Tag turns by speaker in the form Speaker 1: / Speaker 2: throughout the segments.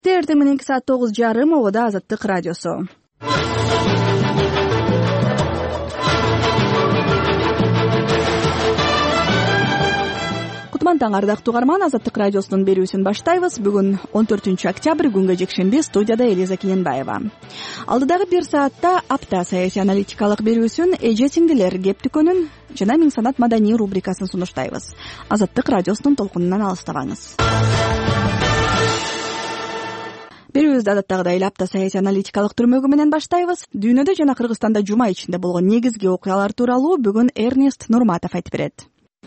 Speaker 1: Эртең менен саат 9:30 обода Азаттык радиосу. Кутман таң ардактуу угарман, Азаттык радиосунун берүүсүн баштайбыз. Бүгүн 14 октябрь, күнгө жекшемби, студияда Элиза Кененбаева. Алдыдагы бир саатта апта саясий аналитикалык берүүсүн, эже сиңдилер кеп дүкөнүн жана Миң санат маданий рубрикасын сунуштайбыз. Азаттык радиосунун толкунунан алыстабаңыз. Берүүбүздү адаттагыдай эле апта саясий аналитикалык түрмөгү менен баштайбыз. Дүйнөдө жана Кыргызстанда жума ичинде болгон негизги окуялар тууралуу бүгүн Эрнест Нурматов айтып берет.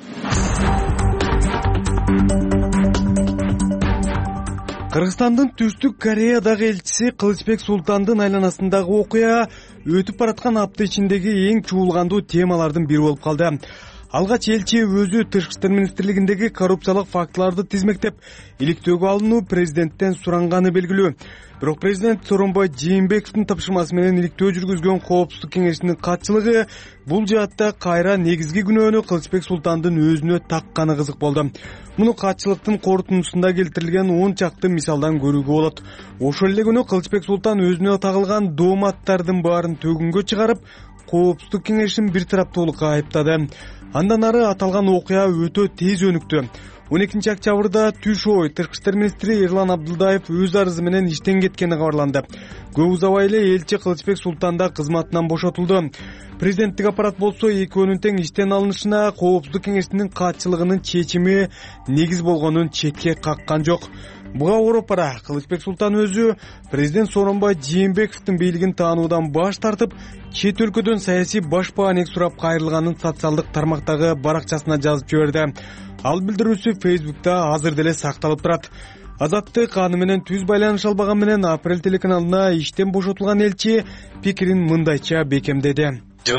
Speaker 2: Кыргызстандын Түштүк Кореядагы элчиси Кылычбек Султандын айланасындагы окуя өтүп бараткан апта ичиндеги эң чуулгандуу темалардын бири болуп калды. Алгач элчи өзү Тышкы иштер министрлигиндеги коррупциялык фактыларды тизмектеп, иликтөөгө алынуу президенттен суранганы белгилүү. Бирок президент Сооронбай Жээнбековдун тапшырмасы менен иликтөө жүргүзгөн Коопсуздук кеңешинин катчылыгы бул жаатта кайра негизги күнөөнү Кылычбек Султандын өзүнө такканы кызык болду. Муну катчылыктын корутундусунда келтирилген 10 чакты мисалдан көрүүгө болот. Ошол эле күнү Кылычбек Султан өзүнө тагылган дооматтардын баарын төгүнгө чыгарып, Коопсуздук кеңешин бир тараптуулукка айыптады. Андан ары аталган окуя өтө тез өнүктү. 12 октябрда Түш ой Тышкы иштер министри Эрлан Абдылдаев өз арызы менен иштен кеткени кабарланды. Көп узабай эле элчи Кылычбек Султан да кызматынан бошотулду. Президенттик аппарат болсо экөөнүн тең иштен алынышына Коопсуздук кеңешинин катчылыгынын чечими негиз болгонун четке каккан жок. Буга Европара Кылычбек Султан өзү президент Сооронбай Жээнбековдун бийлигин таануудан баш тартып, чет өлкөдөн саясий баш баанек сурап кайрылганын социалдык тармактагы баракчасына жазып жиберди. Ал билдирүүсү Facebook'та азыр деле сакталып турат. Азаттык аны менен түз байланыш албаган менен Апрель телеканалына иштен бошотулган элчи пикирин мындайча бекемдеди.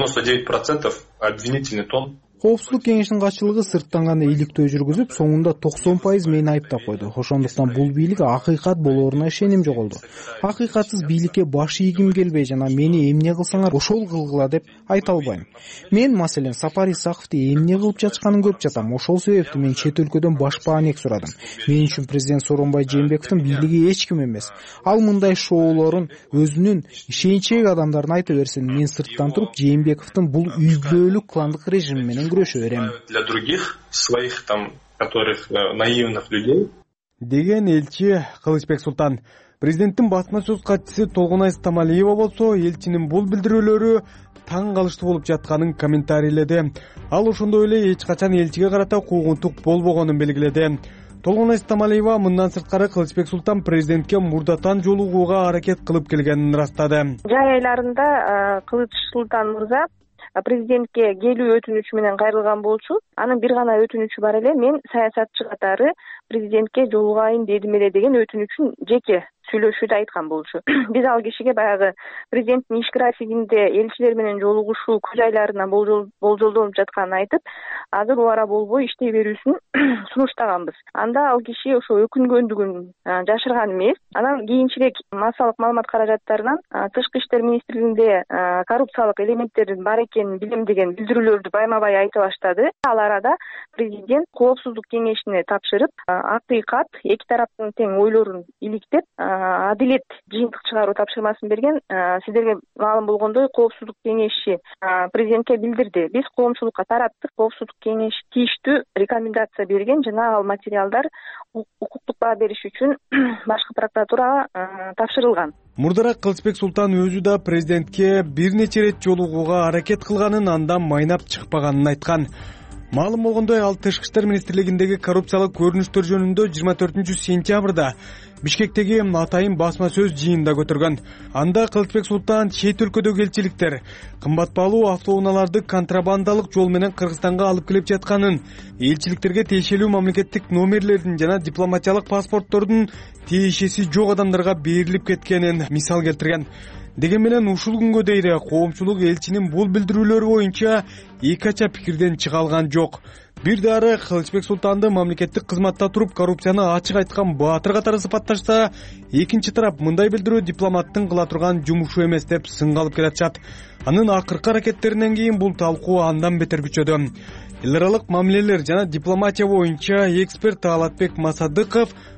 Speaker 3: 99% обвинительный тон.
Speaker 4: Коопсуздук кеңешинин катчылыгы сырттан гана иликтөө жүргүзүп, соңунда 90% мени айыптап койду. Ошондуктан бул бийлик акыйкат болооруна ишеним жоголду. Акыйкатсыз бийликке баш ийгим келбей жана мени эмне кылсаңар ошол кылгыла деп айта албайм. Мен, маселен, Сапар Исаковду эмне кылып жатышканын көрүп жатам. Ошол себептен мен чет өлкөдөн баш баанек сурадым. Мен үчүн президент Сооронбай Жээнбековдун бийлиги эч ким эмес. Ал мындай шоолорун өзүнүн ишенчек адамдарына айта берсин. Мен сырттан туруп Жээнбековдун бул үй бүлөлүк кландык режими менен күрөшө берем.
Speaker 3: Для других своих там, которых наивных людей.
Speaker 2: Деген элчи Кылычбек Султан. Президенттин басма сөз катчысы Толгонай Стамалиева болсо элчинин бул билдирүүлөрү таң калыштуу болуп жатканын комментарийледи. Ал ошондой эле эч качан элчиге карата куугунтук болбогонун белгиледи. Толгонай Стамалиева мындан сырткары Кылычбек Султан президентке мурдатан жолугууга аракет кылып келгенин ырастады.
Speaker 5: Жай айларында Кылыч Султан мырза президентке келүү өтүнүчү менен кайрылган болчу. Анын бир гана өтүнүчү бар эле, мен саясатчы катары президентке жолугайын дедим эле деген өтүнүчүн жеке сүйлөшүүдө айткан болчу. Биз ал кишиге баягы президенттин иш графигинде элчилер менен жолугушуу күз айларына болжолдонуп жатканын айтып, азыр убара болбой иштей берүүсүн сунуштаганбыз. Анда ал киши ошо өкүнгөндүгүн жашырган эмес. Анан кийинчерээк массалык маалымат каражаттарынан Тышкы иштер министрлигинде коррупциялык элементтердин бар экенин билем деген билдирүүлөрдү байма-бай айта баштады. Ал арада президент Коопсуздук кеңешине тапшырып, акыйкат эки тараптын тең ойлорун иликтеп, адилет жыйынтык чыгаруу тапшырмасын берген. Сиздерге маалым болгондой, Коопсуздук кеңеши президентке билдирди. Биз коомчулукка тараттык, Коопсуздук кеңеши тийиштүү рекомендация берген жана ал материалдар укуктук баа бериш үчүн башкы прокуратурага тапшырылган.
Speaker 2: Мурдараак Кылычбек Султан өзү да президентке бир нече ирет жолугууга аракет кылганын, андан майнап чыкпаганын айткан. Маалым болгондой, ал Тышкы иштер министрлигиндеги коррупциялык көрүнүштөр жөнүндө 24 сентябрда Бишкектеги атайын басма сөз жыйынында көтөргөн. Анда Кылычбек Султан чет өлкөдөгү элчиликтер кымбат баалуу автоунааларды контрабандалык жол менен Кыргызстанга алып келип жатканын, элчиликтерге тиешелүү мамлекеттик номерлердин жана дипломатиялык паспорттордун тиешеси жок адамдарга берилип кеткенин мисал келтирген. Деген менен ушул күнгө дейре коомчулук элчинин бул билдирүүлөрү боюнча эки ача пикирден чыга алган жок. Бир дары Кылычбек Султанды мамлекеттик кызматта туруп коррупцияны ачык айткан баатыр катары сыпатташса, экинчи тарап мындай билдирүү дипломаттын кыла турган жумушу эмес деп сынга алып келатышат. Анын акыркы аракеттеринен кийин бул талкуу андан бетер күчөдү. Эл аралык мамилелер жана дипломатия боюнча эксперт Алатбек Масадыков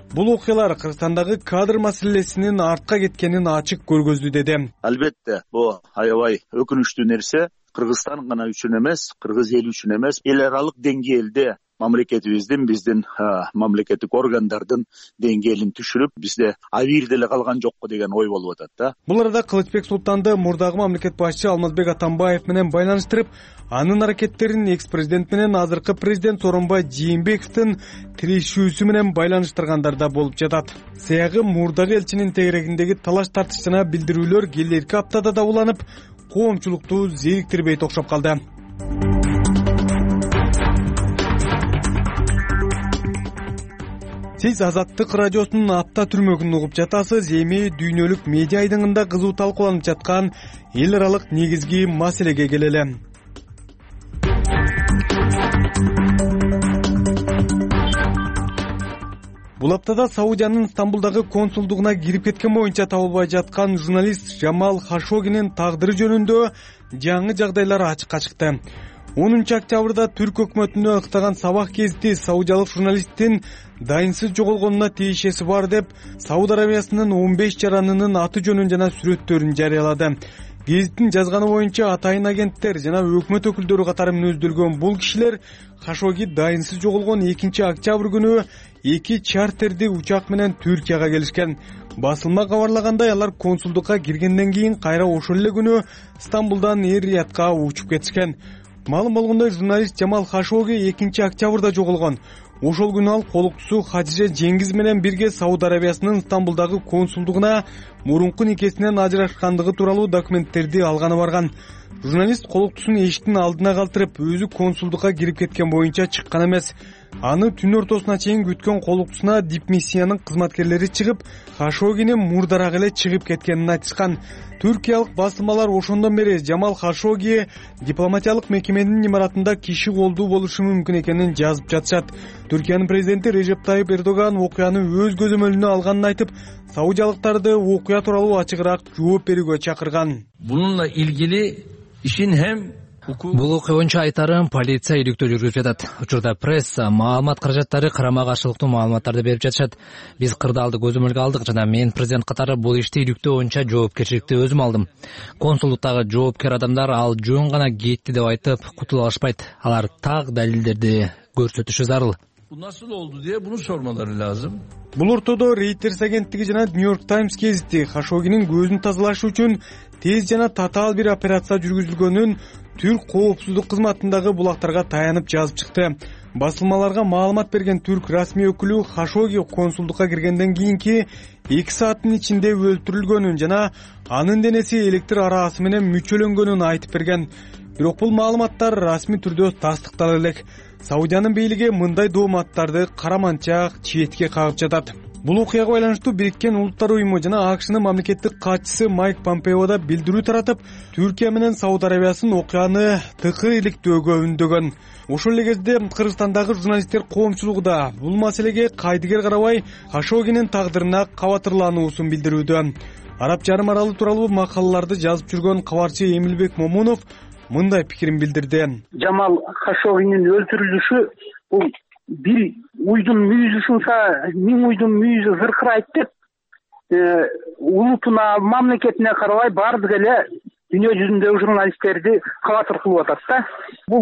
Speaker 2: Бул окуялар Кыргызстандагы кадр маселесинин артка кеткенин ачык көргөздү деди.
Speaker 6: Албетте, бул аябай өкүнүчтүү нерсе. Кыргызстан гана үчүн эмес, кыргыз эли үчүн эмес, эл аралык деңгээлде мамлекетибиздин, биздин мамлекеттик органдардын деңгээлин түшүрүп, бизде абийир деле калган жокко деген ой болуп атат да.
Speaker 2: Бул арада Кылычбек Султанды мурдагы мамлекет башчысы Алмазбек Атамбаев менен байланыштырып, анын аракеттерин экс-президент менен азыркы президент Сооронбай Жээнбековдун тирешүүсү менен байланыштыргандар да болуп жатат. Сыягы мурдагы элчинин тегерегиндеги талаш тартыш жана билдирүүлөр келерки аптада да уланып, коомчулукту зериктирбей токшоп калды. Сиз Азаттык радиосунун апта түрмөгүн угуп жатасыз. Эми дүйнөлүк медиа айдыңында кызуу талкууланып жаткан эл аралык негизги маселеге келели. Бул аптада Саудиянын Стамбулдагы консулдугуна кирип кеткен боюнча табылбай жаткан журналист Жамал Хашогинин тагдыры жөнүндө жаңы жагдайлар ачыкка чыкты. 10 октябрда Түрк өкмөтүнө ыктаган сабак гезити саудиялык журналисттин дайынсыз жоголгонуна тиешеси бар деп Сауд Арабиясынын 15 жаранынын аты жөнүн жана сүрөттөрүн жарыялады. Гезиттин жазганы боюнча атайын агенттер жана өкмөт өкүлдөрү катары мүнөздөлгөн бул кишилер Хашоги дайынсыз жоголгон 2 октябрь күнү 2 чартерди учак менен Түркияга келишкен. Басылма кабарлагандай, алар консулдукка киргенден кийин кайра ошол эле күнү Стамбулдан Эр-Риядка учуп кетишкен. Маалым болгондой, журналист Жамал Хашоги 2 октябрда жоголгон. Ошол күнү ал колуктусу Хадиже Жеңгиз менен бирге Сауд Арабиясынын Стамбулдагы консулдугуна мурунку никесинен ажырашкандыгы тууралуу документтерди алганы барган. Журналист колуктусун эшиктин алдына калтырып, өзү консулдукка кирип кеткен боюнча чыккан эмес. Аны түн ортосуна чейин күткөн колуктусуна дипмиссиянын кызматкерлери чыгып, Хашогинин мурдараак эле чыгып кеткенин айтышкан. Түркиялык басылмалар ошондон бери Жамал Хашоги дипломатиялык мекеменин имаратында киши колдуу болушу мүмкүн экенин жазып жатышат. Түркиянын президенти Режеп Тайып Эрдоган окуяны өз көзөмөлүнө алганын айтып, саудиялыктарды окуя тууралуу ачыгыраак жооп берүүгө чакырган.
Speaker 7: Bununla ilgili işin hem
Speaker 8: Бул окуя боюнча айтарым, полиция иликтөө жүргүзүп жатат. Учурда пресса, маалымат каражаттары карама каршылыктуу маалыматтарды берип жатышат. Биз кырдаалды көзөмөлгө алдык жана мен президент катары бул ишти иликтөө боюнча жоопкерчиликти өзүм алдым. Консулдуктагы жоопкер адамдар ал жөн гана кетти деп айтып кутула алышпайт. Алар так далилдерди көрсөтүшү зарыл.
Speaker 7: bu nasıl oldu diye bunu sormaları lazım.
Speaker 2: Бул ортодо Reuters агенттиги жана New York Times гезити Хашогинин көзүн тазалаш үчүн тез жана татаал бир операция жүргүзүлгөнүн Түрк коопсуздук кызматындагы булактарга таянып жазып чыкты. Басылмаларга маалымат берген түрк расмий өкүлү Хашоги консулдукка киргенден кийинки 2 сааттын ичинде өлтүрүлгөнүн жана анын денеси электр араасы менен мүчөлөнгөнүн айтып берген. Бирок бул маалыматтар расмий түрдө тастыктала элек. Саудиянын бийлиги мындай дооматтарды караманчак четке кагып жатат. Бул окуяга байланыштуу Бириккен Улуттар уюму жана АКШнын мамлекеттик катчысы Майк Помпео да билдирүү таратып, Түркия менен Сауд Арабиясын окуяны тыкыр иликтөөгө үндөгөн. Ошол эле кезде Кыргызстандагы журналисттер коомчулугу да бул маселеге кайдыгер карабай Хашогинин тагдырына кабатырлануусун билдирүүдө. Араб жарым аралы тууралуу макалаларды жазып жүргөн кабарчы Эмилбек Момунов мындай пикирин билдирди.
Speaker 9: Жамал Хашогинин өлтүрүлүшү бул бир уйдун мүйүзү сынса, 1000 уйдун мүйүзү зыркырайт деп, улутуна, мамлекетине карабай баардык эле дүйнө жүзүндөгү журналисттерди кабатыр кылып атат да. Бул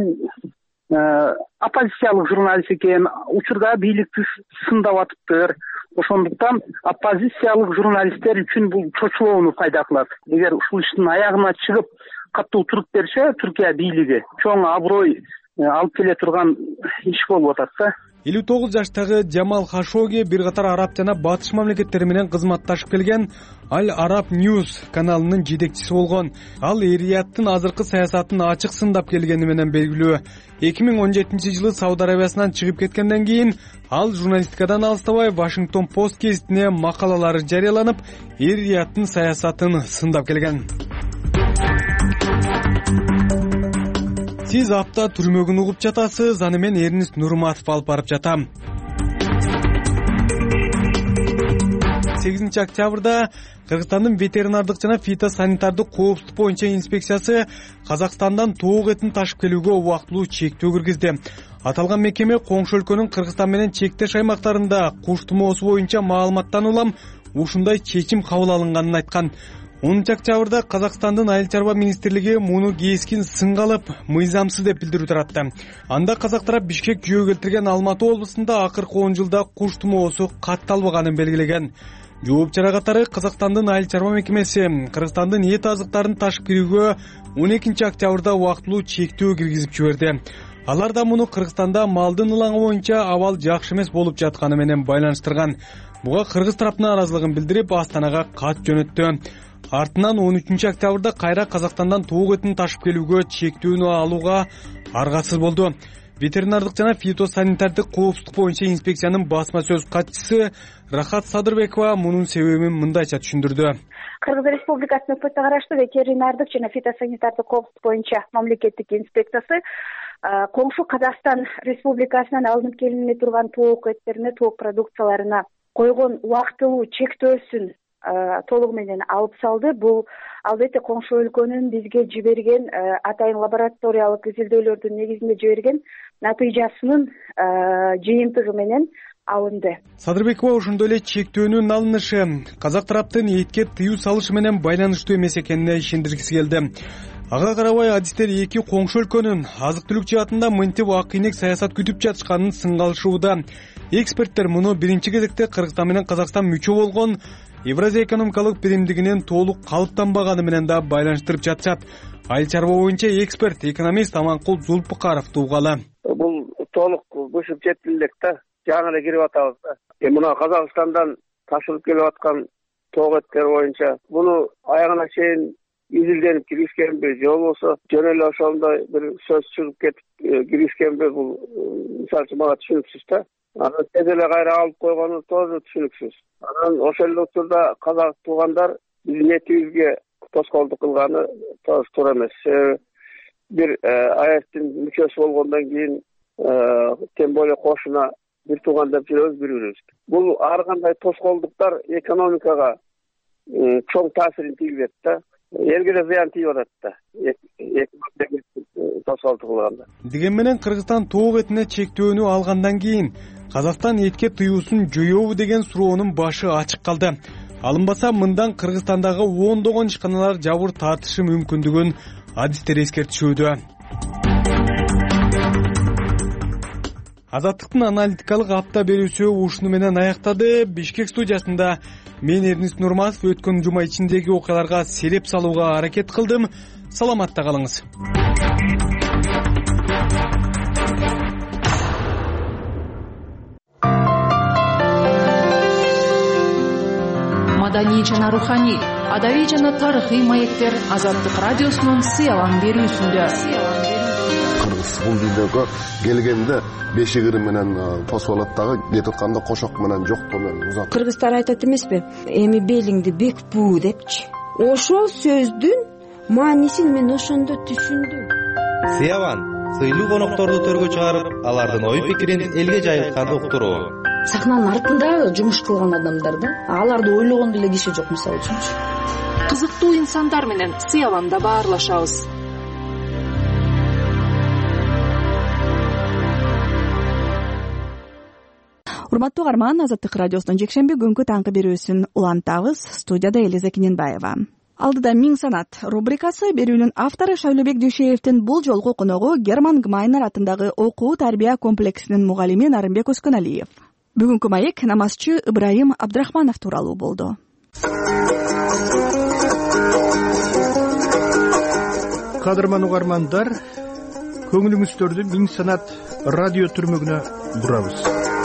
Speaker 9: оппозициялык журналист экен, учурда бийликти сындап атыптыр. Ошондуктан оппозициялык журналисттер үчүн бул чочулоону пайда кылат. Эгер ушул иштин аягына чыгып катуу туруп берсе, Түркия бийлиги чоң аброй алып келе турган иш болуп атат да.
Speaker 2: 59 жаштагы Жамал Хашоги бир катар араб жана батыш мамлекеттери менен кызматташып келген Al Arab News каналынын жетекчиси болгон. Ал Эр-Рияттын азыркы саясатын ачык сындап келгени менен белгилүү. 2017-жылы Сауд Арабиясынан чыгып кеткенден кийин ал журналистикадан алыстабай Washington Post гезитине макалалары жарыяланып, Эр-Рияттын саясатын сындап келген. Сиз апта түрмөгүн угуп жатасыз, аны мен Эрнист Нурматов алып барып жатам. октябрда Кыргызстандын ветеринардык жана фитосанитардык коопсуздук боюнча инспекциясы Казакстандан тоок этин ташып келүүгө убактылуу чектөө киргизди. Аталган мекеме коңшу өлкөнүн Кыргызстан менен чектеш аймактарында куш тумоосу боюнча маалыматтан улам ушундай чечим кабыл алынганын айткан. 10 октябрда Казакстандын айыл чарба министрлиги муну кескин сынга алып, мыйзамсыз деп билдирүү таратты. Анда казак тарап Бишкек жөө келтирген Алматы облусунда акыркы 10 жылда куш тумоосу катталбаганын белгилеген. Жооп чара катары Казакстандын айыл чарба мекемеси Кыргызстандын эт азыктарын ташып кирүүгө 12 октябрда убактылуу чектөө киргизип жиберди. Алар да муну Кыргызстанда малдын ылаңы боюнча абал жакшы эмес болуп жатканы менен байланыштырган. Буга кыргыз тарапына нааразылыгын билдирип, Астанага кат жөнөттү. Артынан 13 октябрда кайра Казакстандан тоок этин ташып келүүгө чектөөнү алууга аргасыз болду. Ветеринардык жана фитосанитардык коопсуздук боюнча инспекциянын басма сөз катчысы Рахат Садырбекова мунун себебин мындайча түшүндүрдү.
Speaker 10: Кыргыз Республикасынын ФТ караштуу ветеринардык жана фитосанитардык коопсуздук боюнча мамлекеттик инспекциясы коңшу Казакстан Республикасынан алынып келине турган тоок эттерине, тоок продукцияларына койгон убактылуу чектөөсүн толугу менен алып салды. Бул албетте коңшу өлкөнүн бизге жиберген атайын лабораториялык изилдөөлөрдүн негизинде жиберген натыйжасынын жыйынтыгы менен алынды.
Speaker 2: Садырбекова ошондой эле чектөөнүн алынышы казак тараптын этке тыюу салышы менен байланыштуу эмес экенине ишендиргиси келди. Ага карабай адистер эки коңшу өлкөнүн азык түлүк жаатында мынтип ак ийнек саясат күтүп жатышканын сынга алышууда. Эксперттер муну биринчи кезекте Кыргызстан менен Казакстан мүчө болгон Евразия экономикалык биримдигинин толук калыптанбаганы менен да байланыштырып жатышат. Айыл чарба боюнча эксперт, экономист Аманкул Зулпукаров туугалы.
Speaker 11: Бул толук көчүп жетти элек да, жаңы эле кирип атабыз да. Мына Казакстандан ташылып келип аткан тоок эттер боюнча муну аягына чейин изилденип киришкенби, же болбосо жөн эле ошондой бир сөз чыгып кетип киришкенби, бул мисалы үчүн мага түшүнүксүз да. Анан тез эле кайра алып койгону тоже түшүнүксүз. Анан ошол эле учурда казак туугандар биздин этибизге тоскоолдук кылганы тоже туура эмес. Бир АЭСтин мүчөсү болгондон кийин тем более кошуна бир тууган деп жүрөбүз бири-бирибизге. Бул ар кандай тоскоолдуктар экономикага чоң таасирин тийгизет да. Элге да зыян тийип атат да. Тоскоолдук кылганда.
Speaker 2: Деген менен Кыргызстан тоок этине чектөөнү алгандан кийин Казакстан этке тыюусун жоёбу деген суроонун башы ачык калды. Алынбаса мындан Кыргызстандагы ондогон ишканалар жабыр тартышы мүмкүндүгүн адистер эскертишүүдө. Азаттыктын аналитикалык апта берүүсү ушуну менен аяктады. Бишкек студиясында мен Эрнист Нурматов өткөн жума ичиндеги окуяларга селеп салууга аракет кылдым. Саламатта калыңыз.
Speaker 12: Маданий жана руханий, адабий жана тарыхый маектер Азаттык радиосунун сыялан берүүсүндө.
Speaker 13: Кыргыз бул дүйнөгө келгенде бешигири менен тосуп алат дагы, кетип атканда кошок менен жоктоо менен узат.
Speaker 14: Кыргыздар айтат эмеспи? Эми белиңди бекпүү депчи. Ошол сөздүн маанисин мен ошондо түшүндүм.
Speaker 15: Сыялан сыйлуу конокторду төргө чыгарып, алардын ой пикирин элге жайылтканды уктуруу.
Speaker 14: Сахнанын артында жумуш кылган адамдар да, аларды ойлогон деле киши жок мисалы үчүнчү.
Speaker 12: Кызыктуу инсандар менен сыяланда баарлашабыз.
Speaker 1: Урматтуу угарман, Азаттык радиосунун жекшемби күнгү таңкы берүүсүн улантабыз. Студияда Элиза Кененбаева. Алдыда Миң санат рубрикасы берүүнүн автору Шайлообек Дүйшеевдин бул жолку коногу Герман Гмайнер атындагы окуу тарбия комплексинин мугалими Нарымбек Өскөналиев. Бүгүнкү маек намазчы Ибраим Абдрахманов тууралуу болду.
Speaker 16: Кадырман угармандар, көңүлүңүздөрдү Миң санат радио түрмөгүнө бурабыз.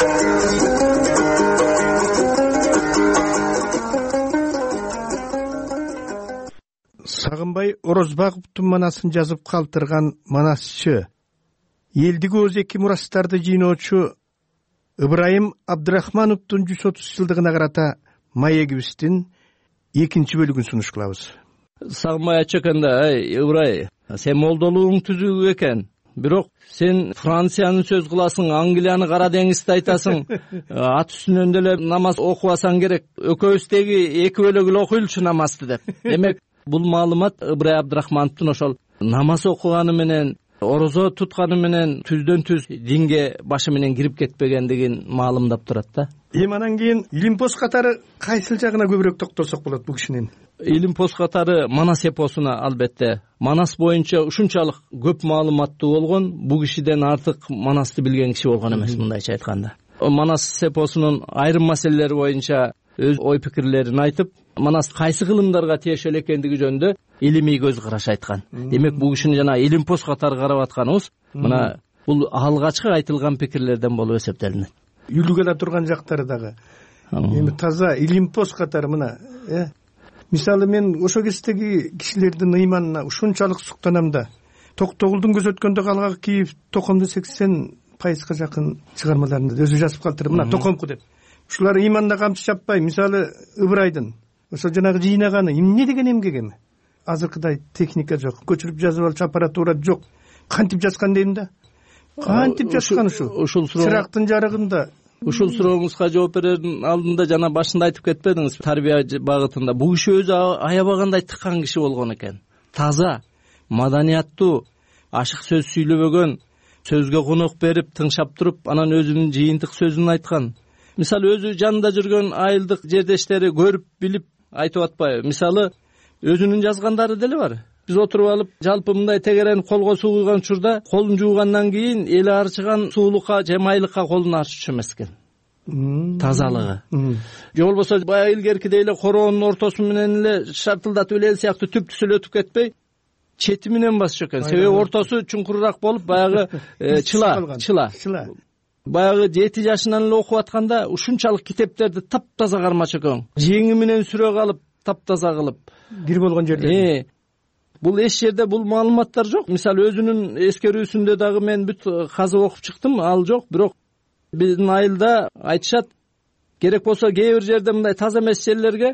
Speaker 16: Сагынбай Орозбаковдун манасын жазып калтырган манасчы, элдиги өзеки мурастарды жыйноочу Ибраим Абдрахмановдун 130 жылдыгына карата маегибиздин экинчи бөлүгүн сунуш кылабыз.
Speaker 7: Сагынбай ачыканда, Ибрай, сен молдолугуң түзүү экен.
Speaker 17: бирок сен Франциянын сөз кыласың, Англияны Кара деңизди айтасың, ат үстүнөн деле намаз окубасаң керек, экөөбүз теги эки бөлөк эле окуйлучу намазды деп. Демек бул маалымат Ыбырай Абдрахмановдун ошол намаз окуганы менен, орозо тутканы менен түздөн түз динге башы менен кирип кетпегендигин маалымдап турат да.
Speaker 16: Эми анан кийин Илимпоз катары кайсыл жагына көбүрөөк токтолсок болот бул кишинин?
Speaker 17: Илимпоз катары Манас эпосуна албетте. Манас боюнча ушунчалык көп маалыматтуу болгон, бул кишиден артык Манасты билген киши болгон эмес, мындайча айтканда. Манас эпосунун айрым маселелери боюнча өз ой пикирлерин айтып, Манас кайсы кылымдарга тиешелүү экендиги жөнүндө илимий көз караш айткан. Демек бул кишини жана Илимпоз катары карап атканыбыз мына бул алгачкы айтылган пикирлерден болуп эсептелинет.
Speaker 16: Үлгүлө турган жактары дагы эми таза Илимпоз катары мына мисалы мен ошол кездеги кишилердин ыйманына ушунчалык суктанам да. Токтогулдун көз өткөндө калгак Киев Токомду 80% жакын чыгармаларында өзү жазып калтыр. Мына Токомку деп. Ушулар ыйманына камчы чаппай, мисалы Ыбырайдын ошол жанагы жыйнаганы эмне деген эмгек эми. Азыркыдай техника жок, көчүрүп жазып алчу аппаратура жок. Кантип жазган дейм да? Кантип жазган ушул чырактын жарыгында?
Speaker 17: Ушул сурооңузга жооп берердин алдында жана башында айтып кетпедиңиз, тарбия багытында бул киши өзү аябагандай тыккан киши болгон экен. Таза, маданияттуу, ашык сөз сүйлөбөгөн, сөзгө конок берип, тыңшап туруп, анан өзүнүн жыйынтык сөзүн айткан. Мисалы өзү жанында жүргөн айылдык жердештери көрүп, билип айтып атпайбы? Мисалы өзүнүн жазгандары деле бар. Биз отуруп алып, жалпы мындай тегеренип колго суу куйган учурда колун жуугандан кийин эли арчыган суулукка же майлыкка колун арччу эмес экен. Тазалыгы. Же болбосо баягы илгеркидей эле короонун ортосу менен эле шартылдатып эле сыяктуу түп түзүл өтүп кетпей, чети менен басчу экен. Себеби ортосу чуңкурураак болуп, баягы чыла. Баягы 7 жашынан эле окуп атканда ушунчалык китептерди таптаза кармачу экен. Жеңи менен сүрө калып, таптаза кылып.
Speaker 16: Бир болгон жерде.
Speaker 17: Бул эч жерде бул маалыматтар жок. Мисалы өзүнүн эскерүүсүндө дагы мен бүт казып окуп чыктым, ал жок. Бирок биздин айылда айтышат, керек болсо кээ бир жерде мындай таза эмес жерлерге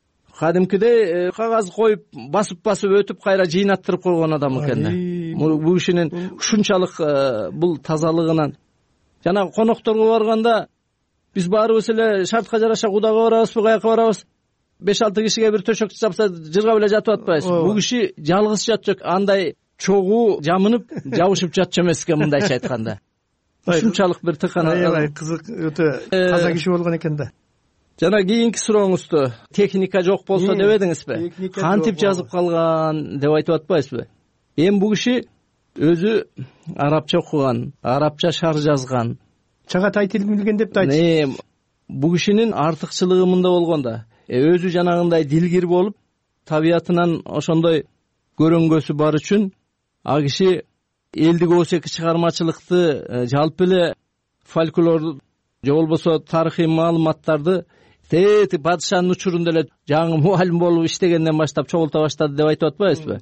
Speaker 17: кадимкидей кагаз коюп, басып өтүп кайра жыйнаттырып койгон адам экен да. Бул кишинин ушунчалык бул тазалыгынан. Жана конокторго барганда биз баарыбыз эле шартка жараша кудага барабызбы, каяка барабыз? 5-6 кишиге бир төшөк жапса жыргап эле жатып атпайбызбы? Бул киши жалгыз жатчу, андай чогуу жамынып, жабышып жатчу эмес экен, мындайча айтканда. Ушунчалык бир тыкана.
Speaker 16: Аябай кызык, өтө таза киши болгон экен да.
Speaker 17: Жана кийинки сурооңузду техника жок болсо дебедиңизби? Кантип жазып калган деп айтып атпайсызбы? Эми бул киши өзү арабча окуган, арабча шар жазган.
Speaker 16: Чагатай тилин билген деп да айтты.
Speaker 17: Бул кишинин артыкчылыгы мында болгондо, өзү жанагындай дилгир болуп, табиятынан ошондой көрөнгөсү бар үчүн а киши элдик осеки чыгармачылыкты, жалпы эле фольклор же болбосо тарыхый маалыматтарды тети падышанын учурунда эле жаңы мугалим болуп иштегенден баштап чогулта баштады деп айтып атпайбызбы?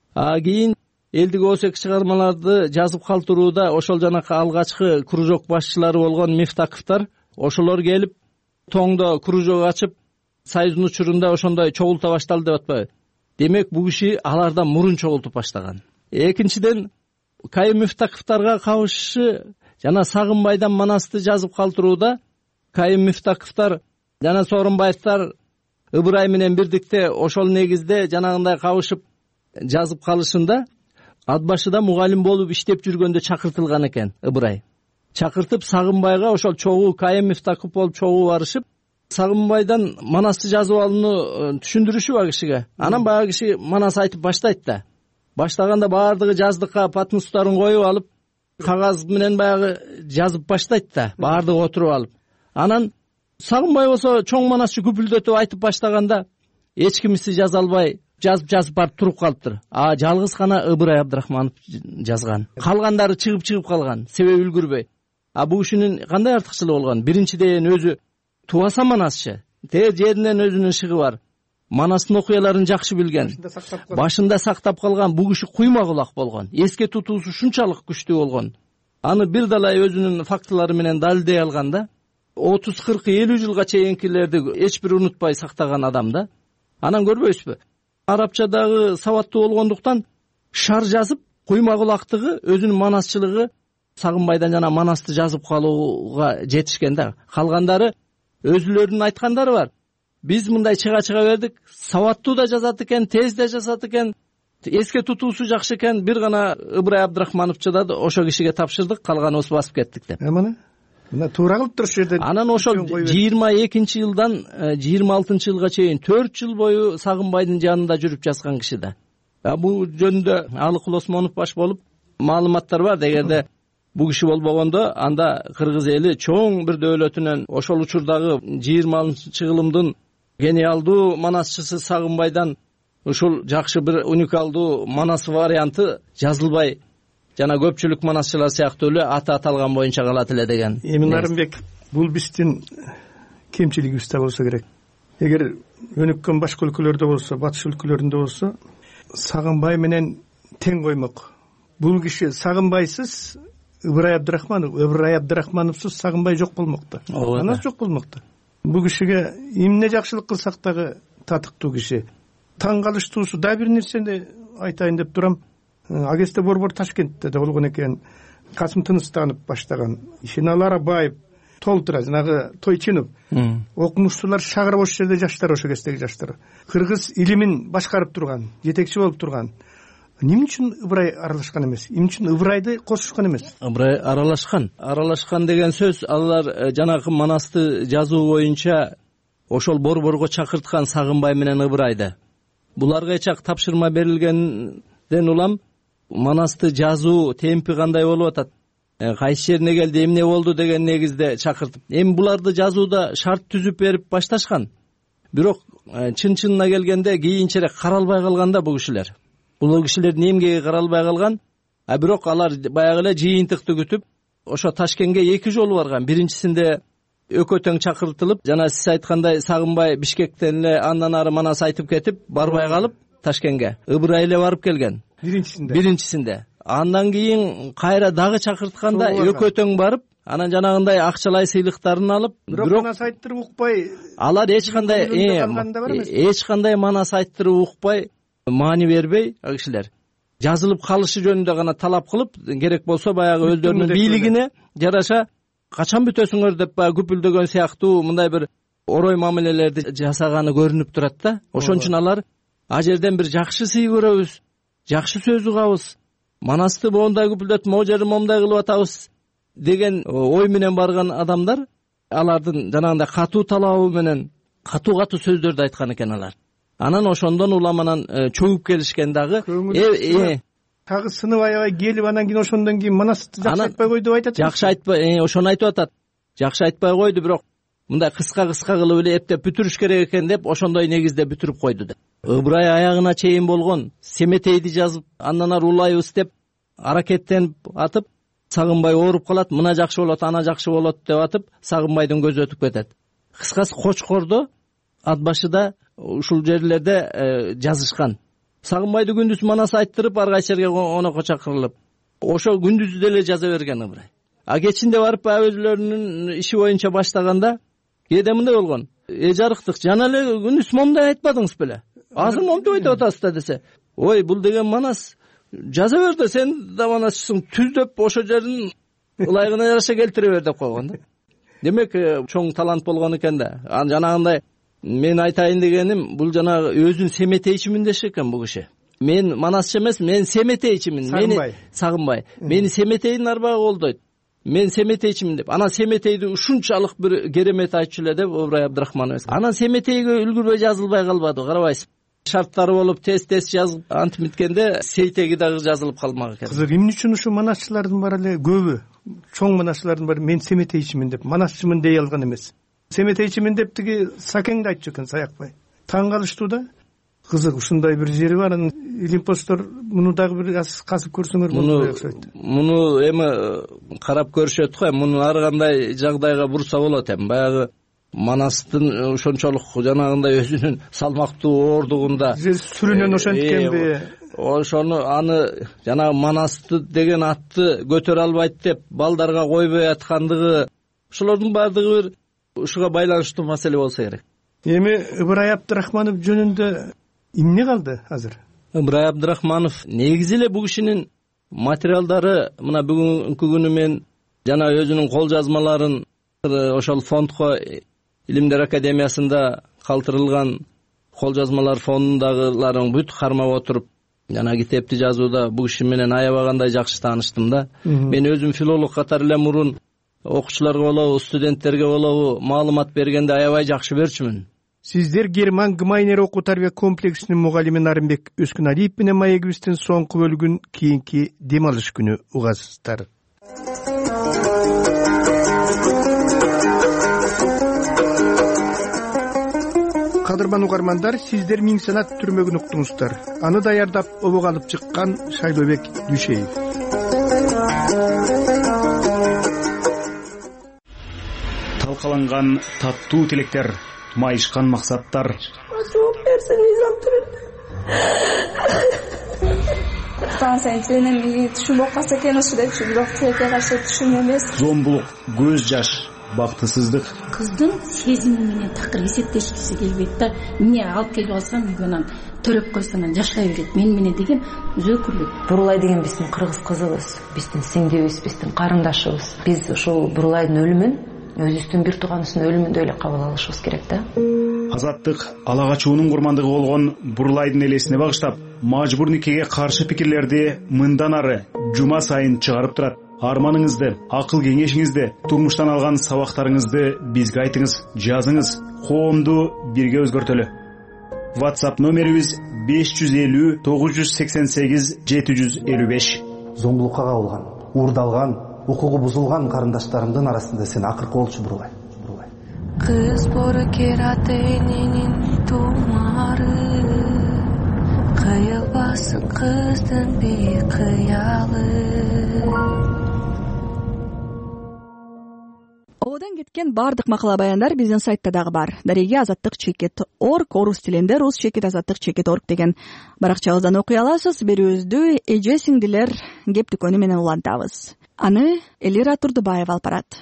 Speaker 17: Кийин элдик осеки чыгармаларды жазып калтырууда ошол жанакы алгачкы кружок башчылары болгон Мифтаковдор, ошолор келип тоңдо кружок ачып, Союздун учурунда ошондой чогулта башталды деп атпайбы? Демек бул киши алардан мурун чогултуп баштаган. Экинчиден Кайым Мифтаковдорго кабышышы жана Сагынбайдан Манасты жазып калтырууда Кайым Мифтаковдор жана Сооронбаевдер Ыбырай менен бирдикте ошол негизде жанагындай кабышып жазып калышында ат башыда мугалим болуп иштеп жүргөндө чакыртылган экен Ыбырай. Чакыртып Сагынбайга ошол чогуу Кайым Мифтаков болуп чогуу барышып, Сагынбайдан Манасты жазып алууну түшүндүрүшүп а кишиге. Анан баягы киши Манас айтып баштайт да. Баштаганда баардыгы жаздыкка патмустарын коюп алып, кагаз менен баягы жазып баштайт да, баардыгы отуруп алып. Анан Сагынбай болсо чоң Манасчы күпүлдөтүп айтып баштаганда эч кимиси жаза албай, жазып барып туруп калыптыр. Жалгыз гана Ыбырай Абдрахманов жазган. Калгандары чыгып калган, себеби үлгүрбөй. Бул кишинин кандай артыкчылыгы болгон? Биринчиден өзү тубаса Манасчы. Жеринен өзүнүн шыгы бар. Манастын окуяларын жакшы билген. Башында сактап калган бул киши куйма кулак болгон. Эске тутуусу ушунчалык күчтүү болгон. Аны бир далай өзүнүн фактылары менен далилдей алганда 30, 40, 50 жылга чейинкилерди эч бир унутпай сактаган адам да. Анан көрбөйсүзбү? Арабчадагы сабаттуу болгондуктан шар жазып, куйма кулактыгы, өзүнүн манасчылыгы Сагынбайдан жана Манасты жазып калууга жетишкен да. Калгандары өзүлөрүнүн айткандары бар. Биз мындай чыга бердик, сабаттуу да жазат экен, тез да жазат экен, эске тутуусу жакшы экен, бир гана Ыбырай Абдрахманов чыдады, ошо кишиге тапшырдык, калганыбыз басып кеттик деп.
Speaker 16: Мына туура кылыптыр ушул жерде.
Speaker 17: Анан ошол 22-жылдан 26-жылга чейин 4 жыл бою Сагынбайдын жанында жүрүп жазган киши да. Бул жөнүндө Алыкул Осмонов баш болуп маалыматтар бар. Эгерде бул киши болбогондо, анда кыргыз эли чоң бир дөөлөтүнөн ошол учурдагы 20-кылымдын гениалдуу манасчысы Сагынбайдан ушул жакшы бир уникалдуу манас варианты жазылбай, жана көпчүлүк манасчылар сыяктуу эле аты аталган боюнча калат эле деген.
Speaker 16: Эми Нарымбек, бул биздин кемчилигибиз да болсо керек. Эгер өнүккөн башка өлкөлөрдө болсо, батыш өлкөлөрүндө болсо, Сагынбай менен тең коймок. Бул киши Сагынбайсыз Ыбырай Абдрахманов, Ыбырай Абдрахмановсуз Сагынбай жок болмокто. Манас жок болмокто. Бул кишиге эмне жакшылык кылсак дагы татыктуу киши. Таң калыштуусу да бир нерсени айтайын деп турам. Агесте Борбор Ташкентте да болгон экен. Касым Тыныстанов баштаган, Ишеналы Арабаев, толтура жанагы Тойчинов. Окумуштуулар шагыр бош жерде жаштар, ошо кездеги жаштар. Кыргыз илимин башкарып турган, жетекчи болуп турган. Эмне үчүн Ыбырай аралашкан эмес? Эмне үчүн Ыбырайды кошушкан эмес?
Speaker 17: Ыбырай аралашкан деген сөз, алар жанагы Манасты жазуу боюнча ошол борборго чакырткан Сагынбай менен Ыбырайды. Буларга чак тапшырма берилгенден улам Манасты жазуу темпи кандай болуп атат, кайсы жерине келди, эмне болду деген негизде чакыртып. Эми буларды жазууда шарт түзүп берип башташкан. Бирок чын-чынына келгенде кийинчерээк каралбай калганда бул кишилер. Бул кишилердин эмгеги каралбай калган. Бирок алар баягы эле жыйынтыкты күтүп, ошо Ташкентке 2 жолу барган. Биринчисинде өкө тең чакыртылып, жана сиз айткандай Сагынбай Бишкектен эле андан ары Манас айтып кетип, барбай калып Ташкентке. Ыбырай эле барып келген. Биринчисинде. Андан кийин кайра дагы чакыртканда өкө тең барып, анан жанагындай акчалай сыйлыктарын алып,
Speaker 16: бирок Манас айттырып укпай,
Speaker 17: алар эч кандай Манас айттырып укпай, маани бербей, кишилер жазылып калышы жөнүндө гана талап кылып, керек болсо баягы өздөрүнүн бийлигине жараша качан бүтөсүңөр деп баягы күпүлдөгөн сыяктуу мындай бир орой мамилелерди жасаганы көрүнүп турат да. Ошон үчүн алар ажерден бир жакшы сый көрөбүз, жакшы сөз угабыз, Манасты моундай күпүлдөтүп, могу жерин момундай кылып атабыз деген ой менен барган адамдар, алардын жанагындай катуу талабы менен катуу сөздөрдү айткан экен алар. Анан ошондон уламанан чөгүп келишкен дагы.
Speaker 16: Тагы сынып аябай келип, анан кийин ошондон кийин Манасты жакшы айтпай койду деп айтат.
Speaker 17: Жакшы айтпай, ошону айтып атат. Жакшы айтпай койду, бирок мындай кыска кылып эле эптеп бүтүрүш керек экен деп, ошондой негизде бүтүрүп койду деп. Ыбырай аягына чейин болгон, Семетейди жазып, андан ары улайбыз деп аракеттенип атып, Сагынбай ооруп калат, мына жакшы болот, ана жакшы болот деп атып, Сагынбайдын көзү өтүп кетет. Кыскасы Кочкордо ат башыда ушул жерлерде жазышкан. Сагынбайды күндүз Манас айттырып, ар кайсы жерге онокко чакырылып, ошо күндүз деле жаза берген Ыбырай. Кечинде барып өзүлөрүнүн иши боюнча баштаганда кээде мындай болгон. Жарыктык, жана эле күндүз момундай айтпадыңыз беле? Азыр момунтип айтып атасыз да десе. Ой, бул деген Манас жаза бер да, сен да Манасчысың, түздөп ошо жерин ылайыгына жараша келтире бер деп койгон да. Демек, чоң талант болгон экен да. Жанагындай мен айтайын дегеним, бул жанагы өзүн Семетейчимин деши экен бул киши. Мен Манасчы эмес, мен Семетейчимин. Сагынбай. Мени Семетейдин арбагы колдойт. Мен Семетейчимин деп. Анан Семетейди ушунчалык бир керемет айтчу эле деп Ыбырай Абдрахманов. Анан Семетейге үлгүрбөй жазылбай калбады, карабайсыз. Шарттары болуп тез жазып антип миткенде Сейтеги дагы жазылып калмак экен.
Speaker 16: Кызык, эмне үчүн ушу манасчылардын баары эле көбү, чоң манасчылардын баары мен Семетейчимин деп, Манасчымын дей алган эмес. Семетейчимин деп тиги Сакеңди айтчу экен, Саякбай. Таң калыштуу да. Кызык, ушундай бир жери бар. Илимпостор муну дагы бир казып көрсөңөр болот окшойт.
Speaker 17: Муну эми карап көрүшөт го, муну ар кандай жагдайга бурса болот эми. Баягы Манастын ошончолук жанагындай өзүнүн салмактуу ордугунда
Speaker 16: сүрүнөн ошенткенби,
Speaker 17: ошону аны жанагы Манасты деген атты көтөрө албайт деп балдарга койбой аткандыгы, ошолордун баардыгы бир ушуга байланыштуу маселе болсо керек.
Speaker 16: Эми Ыбырай Абдрахманов жөнүндө эмне калды азыр?
Speaker 17: Ыбырай Абдрахманов негизи эле бул кишинин материалдары мына бүгүнкү күнү мен жана өзүнүн кол жазмаларын ошол фондко Илимдер академиясында калтырылган кол жазмалар фондундагыларын бүт кармап отуруп жана китепти жазууда бул киши менен аябагандай жакшы тааныштым да. Мен өзүм филолог катары эле мурун окуучуларга болобу, студенттерге болобу маалымат бергенде аябай жакшы берчүмүн.
Speaker 16: Сиздер Герман Гмайнер окуу тарбия комплексинин мугалими Нарымбек Өскүналиев менен маегибиздин соңку бөлүгүн кийинки дем алыш күнү угасыздар. Кадырман угармандар, сиздер Миң санат түрмөгүн уктуңуздар. Аны даярдап обого алып чыккан Шайлообек Дүйшеев.
Speaker 18: Талкаланган таттуу тилектер, майышкан максаттар.
Speaker 19: Жооп берсеңиз антырын. Сен эми түшүнбөп калса экен ушу депчи, бирок тилекке каршы түшүн эмес.
Speaker 18: Зомбулук, көз жаш, бактысыздык.
Speaker 20: Кыздын сезими менен такыр эсептешкиси келбейт да. Эмне алып келип алсам үйгөнөн төрөп койсом анан жашай берет. Мен менен деген өзөкүрлүк.
Speaker 21: Бурулай деген биздин кыргыз кызыбыз, биздин сиңдибиз, биздин карындашыбыз. Биз ошол Бурулайдын өлүмүн өзүбүздүн бир тууганыбыздын өлүмүндөй эле кабыл алышыбыз керек да.
Speaker 18: Азаттык ала качуунун курмандыгы болгон Бурулайдын элесине багыштап, мажбур никеге каршы пикирлерди мындан ары жума сайын чыгарып турат. Арманыңызды, акыл кеңешиңизди, турмуштан алган сабактарыңызды бизге айтыңыз, жазыңыз. Коомду бирге өзгөртөлү. WhatsApp номерибиз 550 988 755.
Speaker 22: Зомбулукка кабылган, уурдалган, укугу бузулган карындаштарымдын арасында сен акыркы болчу Бурулай.
Speaker 19: Кыз бора кераты эненин тумары, кыйылбасын кыздын бийик кыялы.
Speaker 1: Одан кеткен бардык макала баяндар биздин сайтта дагы бар. Дареги азаттык.org, орус тилинде rus.azаттык.org деген баракчабыздан окуй аласыз. Берүүбүздү эже сиңдилер кеп дүкөнү менен улантабыз. Аны Элира Турдубаева алып барат.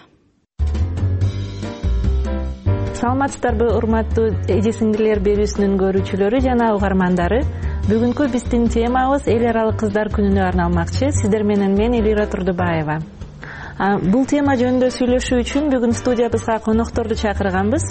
Speaker 23: Саламатсыздарбы, урматтуу эже сиңдилер берүүсүнүн көрүүчүлөрү жана угармандары. Бүгүнкү биздин темабыз эл аралык кыздар күнүнө арналмакчы. Сиздер менен мен Элира Турдубаева. Бул тема жөнүндө сүйлөшүү үчүн бүгүн студиябызга конокторду чакырганбыз.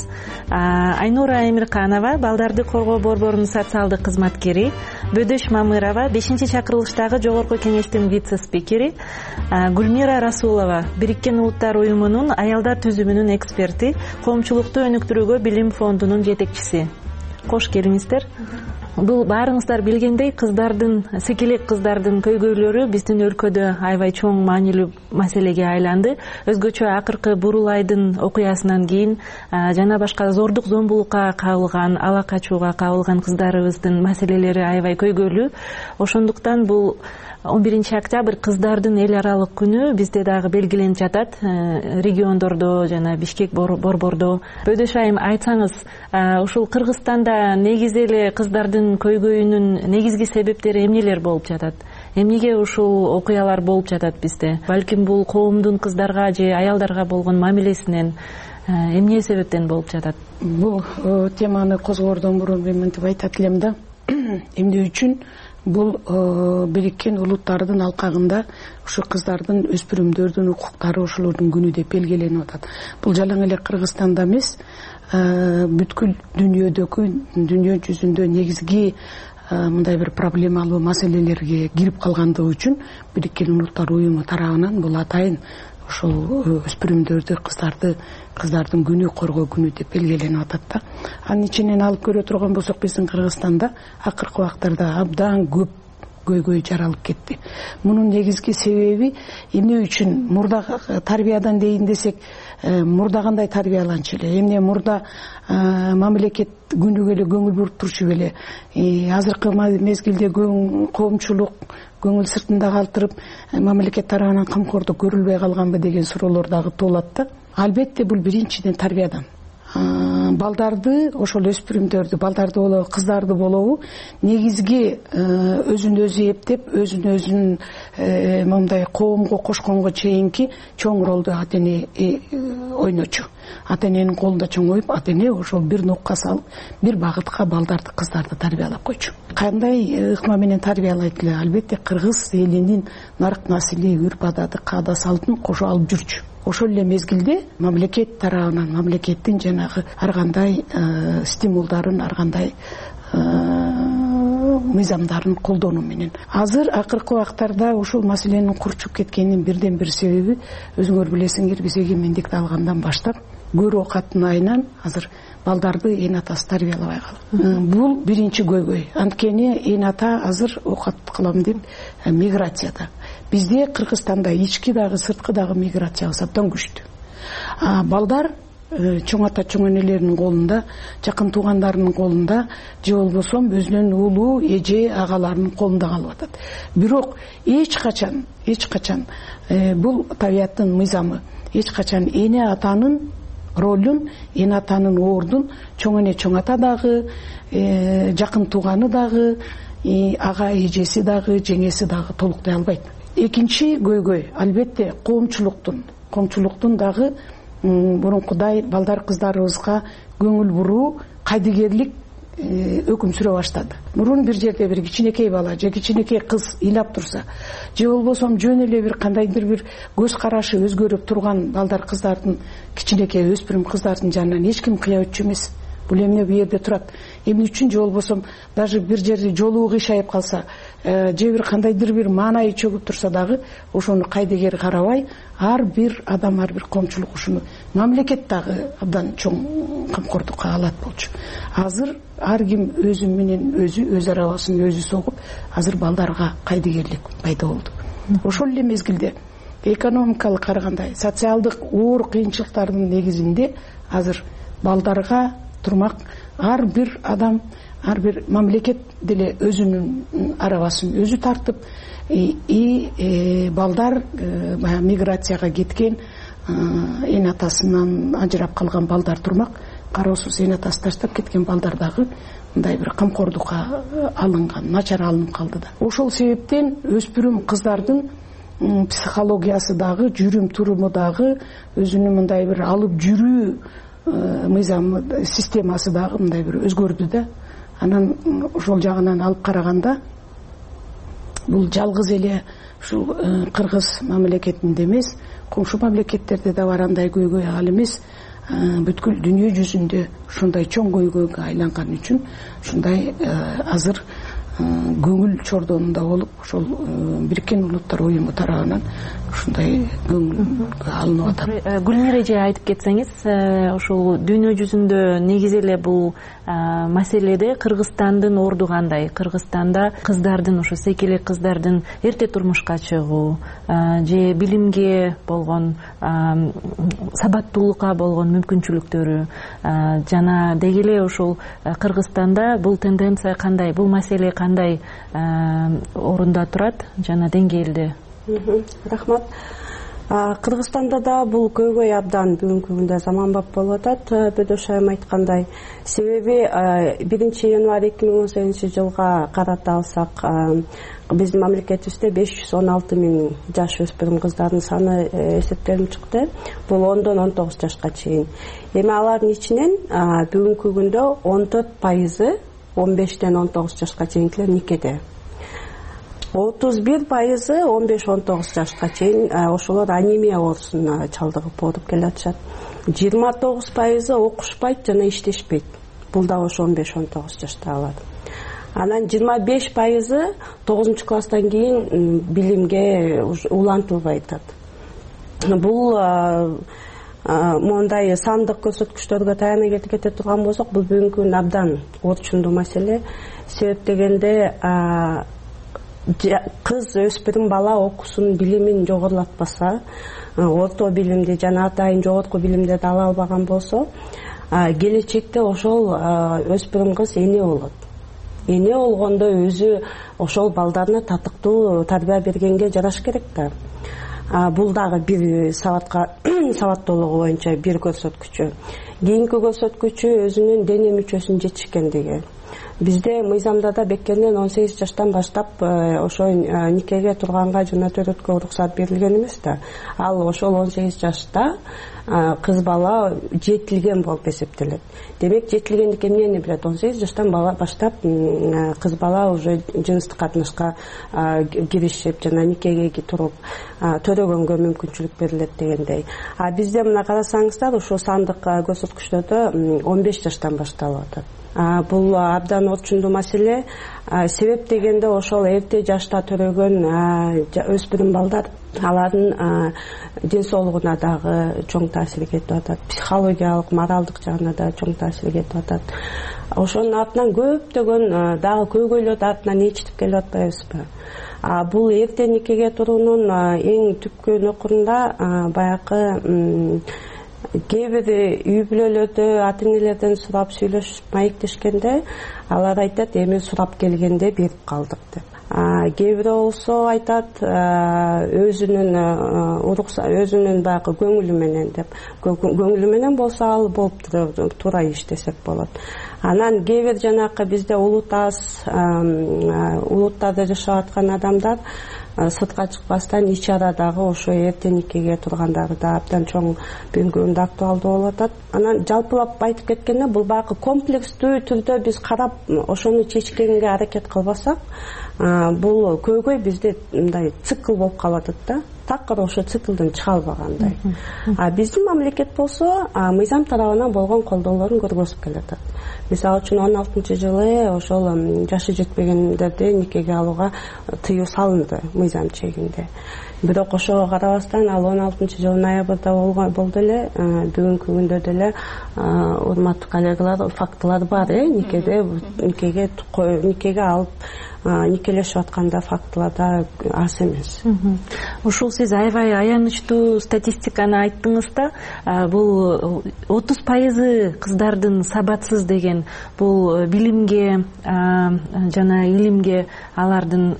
Speaker 23: Айнура Эмирканова, балдарды коргоо борборунун социалдык кызматкери, Бөдөш Мамырова, 5-чакырылыштагы жогорку кеңештин вице-спикери, Гүлмира Расулова, Бириккен Улуттар уюмунун аялдар түзүмүнүн эксперти, коомчулукту өнүктүрүүгө билим фондунун жетекчиси. Кош келиңиздер. Бул баарыңыздар билгендей, секелек кыздардын көйгөйлөрү биздин өлкөдө аябай чоң маанилүү маселеге айланды. Өзгөчө акыркы Бурулайдын окуясынан кийин жана башка зордук зомбулукка кабылган, ала качууга кабылган кыздарыбыздын маселелери аябай көйгөйлүү. Ошондуктан бул 11 октябрь кыздардын эл аралык күнү бизде дагы белгиленип жатат, региондордо жана Бишкек борбордо. Бөдөш айым, айтсаңыз, ушул Кыргызстанда негизи эле кыздардын көйгөйүнүн негизги себептери эмнелер болуп жатат? Эмнеге ушул окуялар болуп жатат бизде? Балким бул коомдун кыздарга же аялдарга болгон мамилесинен эмне себептен болуп жатат?
Speaker 24: Бул теманы козгоордон мурун мен мынтип айтат элем да. Эмне үчүн бул Бириккен Улуттардын алкагында ушу кыздардын, өспүрүмдөрдүн укуктары ошолордун күнү деп белгиленип атат. Бул жалаң эле Кыргызстанда эмес, бүткүл дүйнө жүзүндө негизги мындай бир проблемалуу маселелерге кирип калгандыгы үчүн Бириккен Улуттар уюму тарабынан бул атайын ошол өспүрүмдөрдү, кыздардын күнү, коргоо күнү деп белгиленип атат да. Анын ичинен алып көрө турган болсок, биздин Кыргызстанда акыркы убактарда абдан көп көйгөй жаралып кетти. Мунун негизги себеби эмне үчүн? Мурда тарбиядан дейин десек, мурда кандай тарбияланчу эле? Эмне мурда мамлекет күнүгө эле көңүл буруп турчу беле? Азыркы мезгилде коомчулук көңүл сыртында калтырып, мамлекет тарабынан камкордук көрүлбөй калганбы деген суроолор дагы туулат да. Албетте бул биринчиден тарбиядан. Балдарды, ошол өспүрүмдөрдү, балдарды болобу, кыздарды болобу, негизги өзүн өзү эптеп, өзүн мындай коомго кошконго чейинки чоң ролду ойночу. ата эненин колунда чоңоюп, ата эне ошол бир нокка салып, бир багытка балдарды, кыздарды тарбиялап койчу. Кандай ыкма менен тарбиялайт эле? Албетте кыргыз элинин нарк насили, үрп адаты, каада салтын кошо алып жүрчү. Ошол эле мезгилде мамлекет тарабынан, мамлекеттин жанагы ар кандай стимулдарын, ар кандай мыйзамдарын колдонуу менен азыр акыркы убактарда ушул маселенин курчуп кеткенинин бирден бир себеби, өзүңөр билесиңер, биз эгемендикти алгандан баштап көрүү каттын айынан азыр балдарды эне атасы тарбиялабай калат. Бул биринчи көйгөй. Анткени эне ата азыр окат кылам деп миграцияда. Бизде Кыргызстанда ички дагы, сырткы дагы миграциябыз абдан күчтүү. Балдар чоң ата, чоң энелеринин колунда, жакын туугандарынын колунда, же болбосо өзүнүн уулу, эже, агаларынын колунда калып атат. Бирок эч качан бул табияттын мыйзамы, эч качан эне атанын ролун, эне атанын ордун чоң эне, чоң ата дагы, жакын тууганы дагы, ага эжеси дагы, жеңеси дагы толуктай албайт. Экинчи көйгөй албетте коомчулуктун дагы мурункудай балдар, кыздарыбызга көңүл буруу, кайдыгерлик өкүм сүрө баштады. Мурун бир жерде бир кичинекей бала же кичинекей кыз ыйлап турса, же болбосо жөн эле бир кандайдыр бир көз карашы өзгөрүп турган балдар, кыздардын, кичинекей өспүрүм кыздардын жанынан эч ким кыя өтчү эмес. Бул эмне бу жерде турат? Эмне үчүн? Же болбосо даже бир жерде жолу кыйшайып калса, же бир кандайдыр бир маанайы чөгүп турса дагы, ошону кайдыгер карабай, ар бир адам, ар бир коомчулук ушуну, мамлекет дагы абдан чоң камкордукка алат болчу. Азыр ар ким өзү менен өзү, өз арабасын өзү согуп, азыр балдарга кайдыгерлик пайда болду. Ошол эле мезгилде экономикалык карагандай, социалдык оор кыйынчылыктардын негизинде азыр балдарга турмак ар бир адам, ар бир мамлекет деле өзүнүн арабасын өзү тартып, балдар миграцияга кеткен, эне атасынан ажырап калган балдар турмак, кароосуз эне атасы таштап кеткен балдар дагы мындай бир камкордукка алынган, начар алынып калды да. Ошол себептен өспүрүм кыздардын психологиясы дагы, жүрүм туруму дагы, өзүнүн мындай бир алып жүрүү мыйзамы, системасы дагы мындай бир өзгөрдү да. Анан ошол жагынан алып караганда бул жалгыз эле ушул Кыргыз мамлекетинде эмес, коңшу мамлекеттерде да бар андай көйгөй ал эмес. Бүткүл дүйнө жүзүндө ушундай чоң көйгөйгө айланган үчүн ушундай азыр көңүл чордонунда болуп, ошол Бириккен Улуттар уюму тарабынан ушундай көңүлгө алынып атат.
Speaker 23: Гүлмира эже айтып кетсеңиз, ошол дүйнө жүзүндө негизи эле бул маселеде Кыргызстандын орду кандай? Кыргызстанда кыздардын, ошо секеле кыздардын эрте турмушка чыгуу, же билимге болгон, сабаттуулукка болгон мүмкүнчүлүктөрү жана деги эле ошол Кыргызстанда бул тенденция кандай? Бул маселе кандай орунда турат жана деңгээлде?
Speaker 3: Рахмат. Кыргызстанда да бул көйгөй абдан бүгүнкү күндө заманбап болуп атат, Бөдөш айым айткандай. Себеби 1 январь 2018 жылга карата алсак, биздин мамлекетибизде 516 миң жаш өспүрүм кыздардын саны эсептелип чыкты. Бул 10-19 жашка чейин. Эми алардын ичинен бүгүнкү күндө 14% 15-19 жашка чейинкилер никеде. 31% 15-19 жашка чейин ошолор анемия оорусуна чалдыгып ооруп келатышат. 29% окушпайт жана иштешпейт. Бул да ошо 15-19 жашта алат. Анан 25% 9-класстан кийин билимге улантылбай атат. Бул мондай сандык көрсөткүчтөргө таяна кете турган болсок, бул бүгүнкү күндө абдан орчундуу маселе. Себеп дегенде кыз өспүрүм бала окуусун, билимин жогорулатпаса, орто билимди жана атайын жогорку билимдерди ала албаган болсо, келечекте ошол өспүрүм кыз эне болот. Эне болгондо өзү ошол балдарына татыктуу тарбия бергенге жараш керек да. Бул дагы бир сабаттуулугу боюнча бир көрсөткүчү. Кийинки көрсөткүчү өзүнүн дене мүчөсүн жетишкендиги. бизде мыйзамда да беккенден 18 жаштан баштап ошо никеге турганга жана төрөткө уруксат берилген эмес да. Ал ошол 18 жашта кыз бала жетилген болуп эсептелет. Демек жетилгендик эмнени билет? 18 жаштан баштап кыз бала уже жыныстык катнашка киришип жана никеге туруп төрөгөнгө мүмкүнчүлүк берилет дегендей. Бизде мына карасаңыздар ушул сандык көрсөткүчтөрдө 15 жаштан башталып атат. Бул абдан орчундуу маселе. Себеп дегенде ошол эрте жашта төрөгөн өспүрүм балдар алардын ден соолугуна дагы чоң таасир кетип атат. Психологиялык, моралдык жагына да чоң таасир кетип атат. Ошонун артынан көптөгөн дагы көйгөйлөрдү артынан ээрчитип келип атпайбызбы? Бул эрте никеге туруунун эң түпкү нокурунда баягы кээ бир үй бүлөлөрдө ата энелерден сурап сүйлөшүп маектешкенде алар айтат, эми сурап келгенде берип калдык деп. Кээ бирөө болсо айтат өзүнүн баягы көңүлү менен деп. Көңүлү менен болсо ал болуп туура иш десек болот. Анан кээ бир жанакы бизде улуттарда жашап аткан адамдар сыртка чыкпастан ич арадагы ошо эрте никеге тургандары да абдан чоң бүгүнкү күндө актуалдуу болуп атат. Анан жалпылап айтып кеткенде бул баягы комплекстүү түрдө биз карап ошону чечкенге аракет кылбасак, бул көйгөй бизде мындай цикл болуп калып атат да. Такыр ошо циклден чыга албагандай. Биздин мамлекет болсо мыйзам тарабынан болгон колдоолорун көргөзүп келатат. Мисалы үчүн 16-жылы ошол жашы жетпегендерди никеге алууга тыюу салынды мыйзам чегинде. Бирок ошого карабастан ал 16-жылы ноябрда болду эле. Бүгүнкү күндө деле урматтуу коллегалар, фактылар бар. Никеге алып никелешип атканда фактылар да аз эмес.
Speaker 23: Ушул сиз аябай аянычтуу статистиканы айттыңыз да. Бул 30% кыздардын сабатсыз деген, бул билимге жана илимге алардын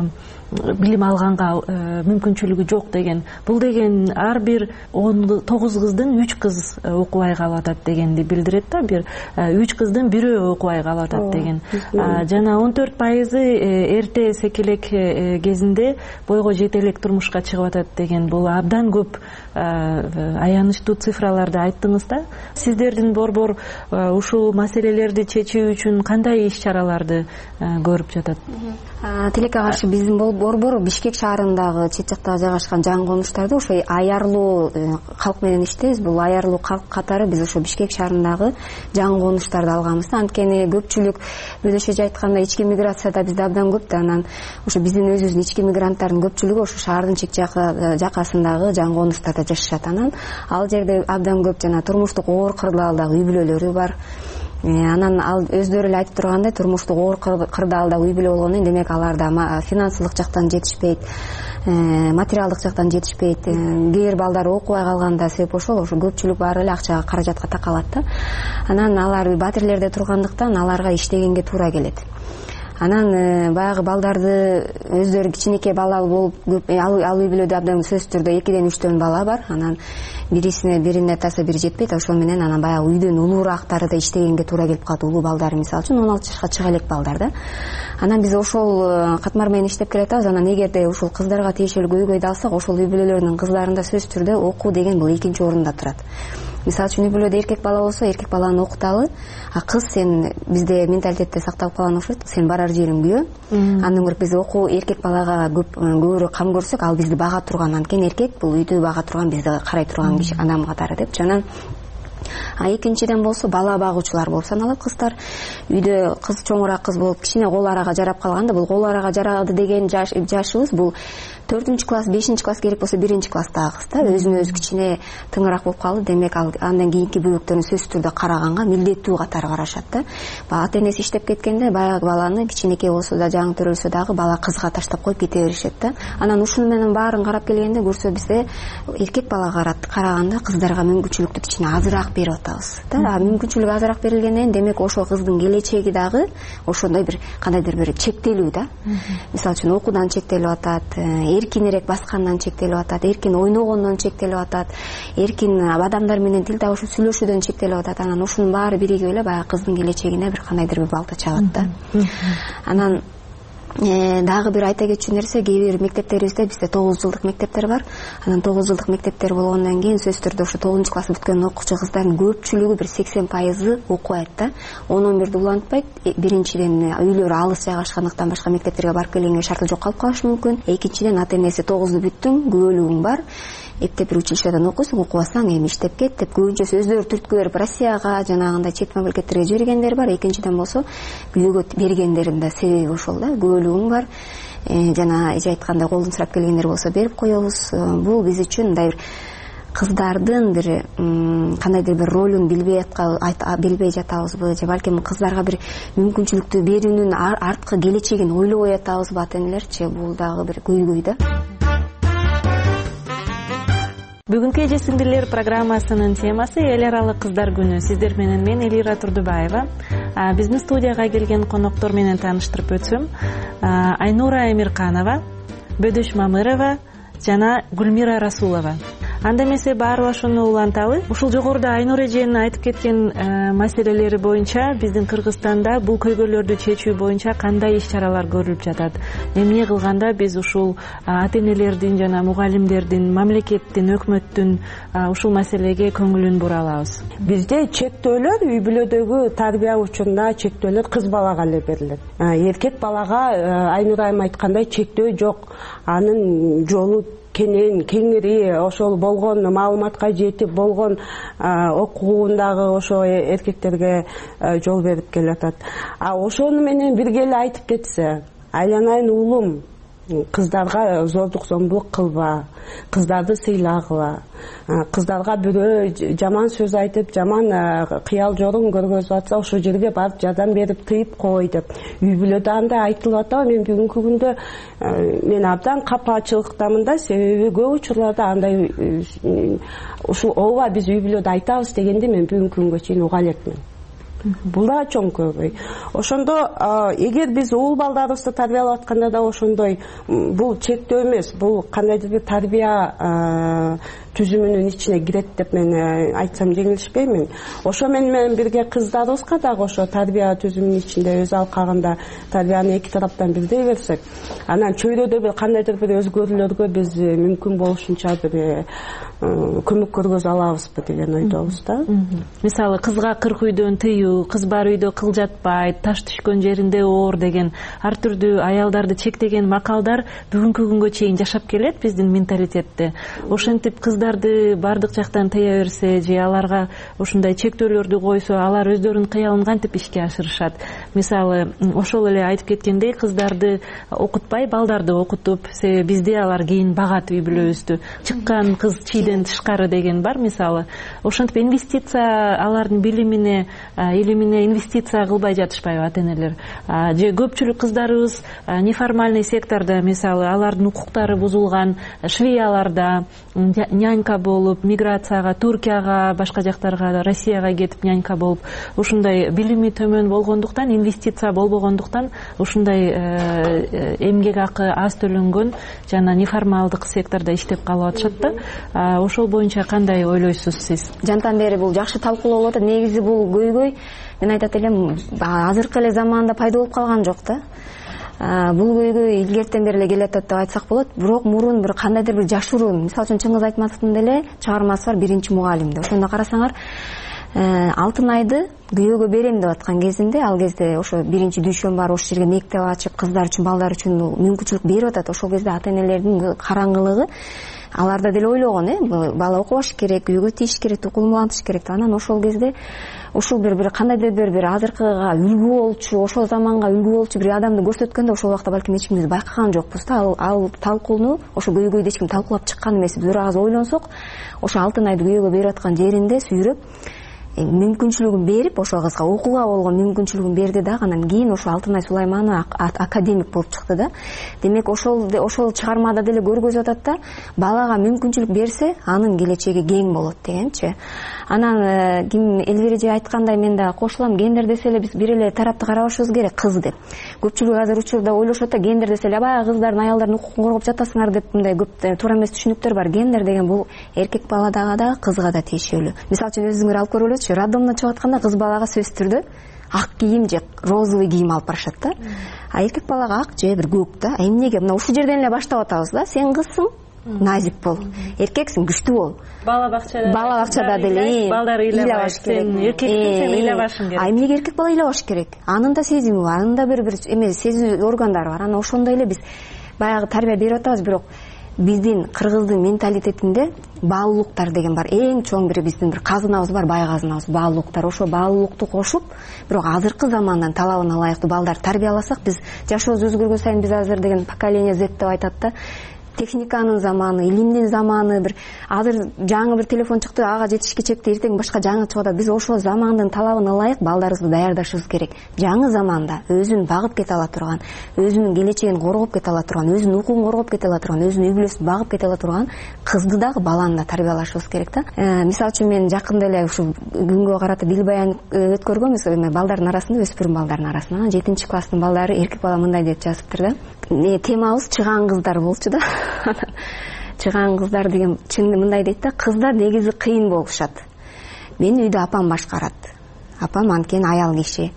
Speaker 23: билим алганга мүмкүнчүлүгү жок деген. Бул деген ар бир 9 кыздын 3 кыз окубай калып атат дегенди билдирет да. 3 кыздын бирөө окубай калып атат деген. Жана 14% эрте секелек кезинде бойго жете элек турмушка чыгып атат деген. Бул абдан көп аянычтуу цифраларды айттыңыз да. Сиздердин борбор ушул маселелерди чечүү үчүн кандай иш чараларды көрүп жатат?
Speaker 4: Тилекке каршы биздин борбор Бишкек шаарындагы чет жакта жайгашкан жаңы конуштарды ошо аярлуу калк менен иштейбиз. Бул аярлуу калк катары биз ошо Бишкек шаарындагы жаңы конуштарды алганбыз. Анткени көпчүлүк бөлөшөчү айтканда ички миграцияда бизде абдан көп да. Анан ошо биздин өзүбүздүн ички мигранттардын көпчүлүгү ошо шаардын чек жакасындагы жаңы конуштарда жашашат. Анан ал жерде абдан көп жана турмуштук оор кырдаалдагы үй бүлөлөрү бар. Анан ал өздөрү эле айтып тургандай турмуштук оор кырдаалдагы үй бүлө болгондон демек аларда финансылык жактан жетишпейт, материалдык жактан жетишпейт. Кээ бир балдар окубай калганда себеп ошол көпчүлүк баары эле акчага, каражатка такалат да. Анан алар батирлерде тургандыктан аларга иштегенге туура келет. Анан баягы балдарды өздөрү кичинекей балалуу болуп ал үй бүлөдө абдан сөзсүз түрдө 2-3 бала бар. Анан бирине таса бири жетпейт. Ошол менен анан баягы үйдөн улуурактары да иштегенге туура келип калат. Улуу балдар мисалы үчүн 16 жашка чыга элек балдар да. Анан биз ошол катмар менен иштеп келатабыз. Анан эгерде ушул кыздарга тиешелүү көйгөйдү алсак, ошол үй бүлөлөрдүн кыздарында сөзсүз түрдө окуу деген бул экинчи орунда турат. Мисалы үчүн үй бүлөдө эркек бала болсо, эркек баланы окуталы, кыз сен бизде менталитетте сакталып калган окшойт, сен барар жериң күйөө. Андан көрө биз окуу эркек балага көбүрөөк кам көрсөк, ал бизди бага турган, анткени эркек бул үйдү бага турган, бизди карай турган киши адам катары деп. Анан экинчиден болсо бала багуучулар болуп саналат кыздар. Үйдө кыз чоңураак кыз болуп кичине кол арага жарап калганда, бул кол арага жарады деген жашыбыз бул 4-класс, 5-класс керек болсо 1-класстагы кыз да. Өзүнө өзү кичине тыңыраак болуп калды. Демек ал андан кийинки бөлүктөрүн сөзсүз түрдө караганга милдеттүү катары карашат да. Ата энеси иштеп кеткенде баягы баланы кичинекей болсо да, жаңы төрөлсө дагы бала кызга таштап коюп кете беришет да. Анан ушуну менен баарын карап келгенде көрсө бизде эркек балага караганда кыздарга мүмкүнчүлүктү кичине азыраак азыраак берип атабыз да. Мүмкүнчүлүк азыраак берилгенден демек ошол кыздын келечеги дагы ошондой бир кандайдыр бир чектелүү да. Мисалы үчүн окуудан чектелип атат, эркинирээк баскандан чектелип атат, эркин ойногондон чектелип атат, эркин адамдар менен тил табышып сүйлөшүүдөн чектелип атат. Анан ушунун баары биригип эле баягы кыздын келечегине бир кандайдыр бир балта чагат да. Анан дагы бир айта кетчү нерсе, кээ бир мектептерибизде бизде 9 жылдык мектептер бар. Анан 9 жылдык мектептер болгондон кийин сөзсүз түрдө ошо 9 класс бүткөн окуучу кыздардын көпчүлүгү бир 80% окубайт да. 10-11 улантпайт. Биринчиден үйлөрү алыс жайгашкандыктан башка мектептерге барып келгенге шарты жок калып калышы мүмкүн. Экинчиден ата-энеси 9ду бүттүң, күбөлүгүң бар. Эптеп бир училищеден окуйсуң, окубасаң эми иштеп кет деп көбүнчөсү өздөрү түрткү берип Россияга, жанагындай чет мамлекеттерге жибергендер бар. Экинчиден болсо күйөөгө бергендердин да себеби ошол да. Күбөлүгүң бар. Жана эже айткандай колдун сурап келгендер болсо берип коебуз. Бул биз үчүн мындай бир кыздардын бир кандайдыр бир ролун билбей жатабызбы, же балким кыздарга бир мүмкүнчүлүктү берүүнүн арткы келечегин ойлобой атабызбы ата-энелерчи, бул дагы бир көйгөй да.
Speaker 23: Бүгүнкү эже сиңдилер программасынын темасы эл аралык кыздар күнү. Сиздер менен мен Элира Турдубаева. Биздин студияга келген коноктор менен тааныштырып өтсөм, Айнура Эмирканова, Бөдөш Мамырова жана Гүлмира Расулова. Анда эмесе баары ошону уланталы. Ушул жогоруда Айнур эженин айтып кеткен маселелери боюнча биздин Кыргызстанда бул көйгөйлөрдү чечүү боюнча кандай иш-чаралар көрүлүп жатат? Эмне кылганда биз ушул ата-энелердин жана мугалимдердин, мамлекеттин, өкмөттүн ушул маселеге көңүлүн бура алабыз?
Speaker 3: Бизде чектөөлөр үй бүлөдөгү тарбия учурунда чектөөлөр кыз балага эле берилет. Эркек балага Айнур айым айткандай чектөө жок. Анын жолу кеңири, ошол болгон маалыматка жетип болгон окуундагы ошо эркектерге жол берип келатат. Ошону менен бирге эле айтып кетсе, айланайын уулум, кыздарга зордук зомбулук кылба, кыздарды сыйлагыла, кыздарга бирөө жаман сөз айтып, жаман кыял жорун көргөзүп атса, ошол жерге барып жардам берип тыйып кой деп. Үй бүлөдө андай айтылып атат. Мен бүгүнкү күндө мен абдан капачылыктамын да, себеби көп учурларда андай ушул ооба биз үй бүлөдө айтабыз дегенди мен бүгүнкү күнгө чейин уга элекмин. Бул да чоң көйгөй. Ошондо эгер биз уул балдарыбызды тарбиялап атканда да ошондой бул чектөө эмес, бул кандайдыр бир тарбия түзүмүнүн ичине кирет деп мен айтсам жеңилишпеймин. Ошо менен бирге кыздарыбызга дагы ошо тарбия түзүмүнүн ичинде өз алкагында тарбияны эки тараптан бирдей берсек, анан чөйрөдө бир кандайдыр бир өзгөрүүлөргө биз мүмкүн болушунча бир көмөк көргөзө алабызбы деген ойдобуз да.
Speaker 23: Мисалы кызга 40 үйдөн тыюу, кыз бар үйдө кыл жатпайт, таш түшкөн жеринде оор деген ар түрдүү аялдарды чектеген макалдар бүгүнкү күнгө чейин жашап келет биздин менталитетте. Ошентип кыздарды бардык жактан тыя берсе же аларга ушундай чектөөлөрдү койсо, алар өздөрүнүн кыялын кантип ишке ашырышат? Мисалы, ошол эле айтып кеткендей, кыздарды окутпай, балдарды окутуп, себеби бизде алар кийин багат үй бүлөбүздү. Чыккан кыз чийден тышкары деген бар мисалы. Ошентип инвестиция алардын билимине, илимине инвестиция кылбай жатышпайбы ата-энелер? Же көпчүлүк кыздарыбыз неформальный сектордо, мисалы, алардын укуктары бузулган швеяларда нянька болуп, миграцияга, Туркияга, башка жактарга, Россияга кетип нянька болуп, ушундай билими төмөн болгондуктан, инвестиция болбогондуктан ушундай эмгек акы аз төлөнгөн жана неформалдык сектордо иштеп калып атышат да. Ошол боюнча кандай ойлойсуз сиз?
Speaker 4: Жантан бери бул жакшы талкуулап атат. Негизи бул көйгөй мен айтат элем азыркы эле заманда пайда болуп калган жок да. Бул көйгөй илгертен бери эле келатат деп айтсак болот. Бирок мурун бир кандайдыр бир жашыруун, мисалы үчүн Чыңгыз Айтматовдун деле чыгармасы бар, биринчи мугалимде. Ошондо карасаңар, алтын айды күйөөгө берем деп аткан кезинде, ал кезде ошо биринчи дүйшөм бар, ошол жерге мектеп ачып, кыздар үчүн, балдар үчүн мүмкүнчүлүк берип атат. Ошол кезде ата-энелердин караңгылыгы аларда деле ойлогон, бала окубаш керек, үйгө тийиш керек, окуун улантыш керек. Анан ошол кезде ушул бир кандайдыр бир азыркыга үлгү болчу, ошол заманга үлгү болчу бир адамды көрсөткөндө ошол убакта балким эч ким байкаган жокпуз да. Ал талкууну, ошо көйгөйдү эч ким талкуулап чыккан эмес. Бир аз ойлонсок, ошо алтын айды күйөөгө берип аткан жеринде сүйрөп мүмкүнчүлүгүн берип ошол кызга окууга болгон мүмкүнчүлүгүн берди дагы. Анан кийин ошо Алтынай Сулайманова академик болуп чыкты да. Демек ошол чыгармада деле көргөзүп атат да, балага мүмкүнчүлүк берсе анын келечеги кең болот дегенчи. Анан ким Элвира эже айткандай мен да кошулам, гендер десе эле биз бир эле тарапты карабашыбыз керек, кыз деп. Көпчүлүк азыр учурда ойлошот да, гендер десе эле баягы кыздардын, аялдардын укугун коргоп жатасыңар деп мындай көп туура эмес түшүнүктөр бар. Гендер деген бул эркек баладагы да, кызга да тиешелүү. Мисалы үчүн өзүңөр алып көрөлүчү, роддомдон чыгып атканда кыз балага сөзсүз түрдө ак кийим же розовый кийим алып барышат да. А эркек балага ак же бир көк да. Эмнеге? Мына ушул жерден эле баштап атабыз да. Сен кызсың, назик бол. Эркексиң, күчтүү бол.
Speaker 23: Бала бакчада
Speaker 4: деле
Speaker 23: балдар ыйлабаш керек. Эркексиң, сен ыйлабашың керек.
Speaker 4: Эмнеге эркек бала ыйлабаш керек? Анын да сезими бар, анын да бир эме сезүү органдары бар. Анан ошондой эле биз баягы тарбия берип атабыз, бирок биздин кыргыздын менталитетинде баалуулуктар деген бар. Эң чоң бир биздин бир казынабыз бар, бай казынабыз, баалуулуктар. Ошо баалуулукту кошуп, бирок азыркы замандын талабына ылайыктуу балдар тарбияласак, биз жашообуз өзгөргөн сайын биз азыр деген поколение Z деп айтат да. Техниканын заманы, илимдин заманы, бир азыр жаңы бир телефон чыкты, ага жетишке чекти, эртең башка жаңы чыгып атат. Биз ошол замандын талабына ылайык балдарыбызды даярдашыбыз керек. Жаңы заманда өзүн багып кете ала турган, өзүнүн келечегин коргоп кете ала турган, өзүнүн укугун коргоп кете ала турган, өзүнүн үй бүлөсүн багып кете ала турган кызды дагы баланы да тарбиялашыбыз керек да. Мисалы үчүн мен жакында эле ушул күнгө карата дил баян өткөргөнбүз, балдардын арасында, өспүрүм балдардын арасында. 7-класстын балдары эркек бала мындай деп жазыптыр да. Темабыз чыган кыздар болчу да. Чыган кыздар деген чынында мындай дейт да, кыздар негизи кыйын болушат. Мени үйдө апам башкарат. Апам анткени аял киши.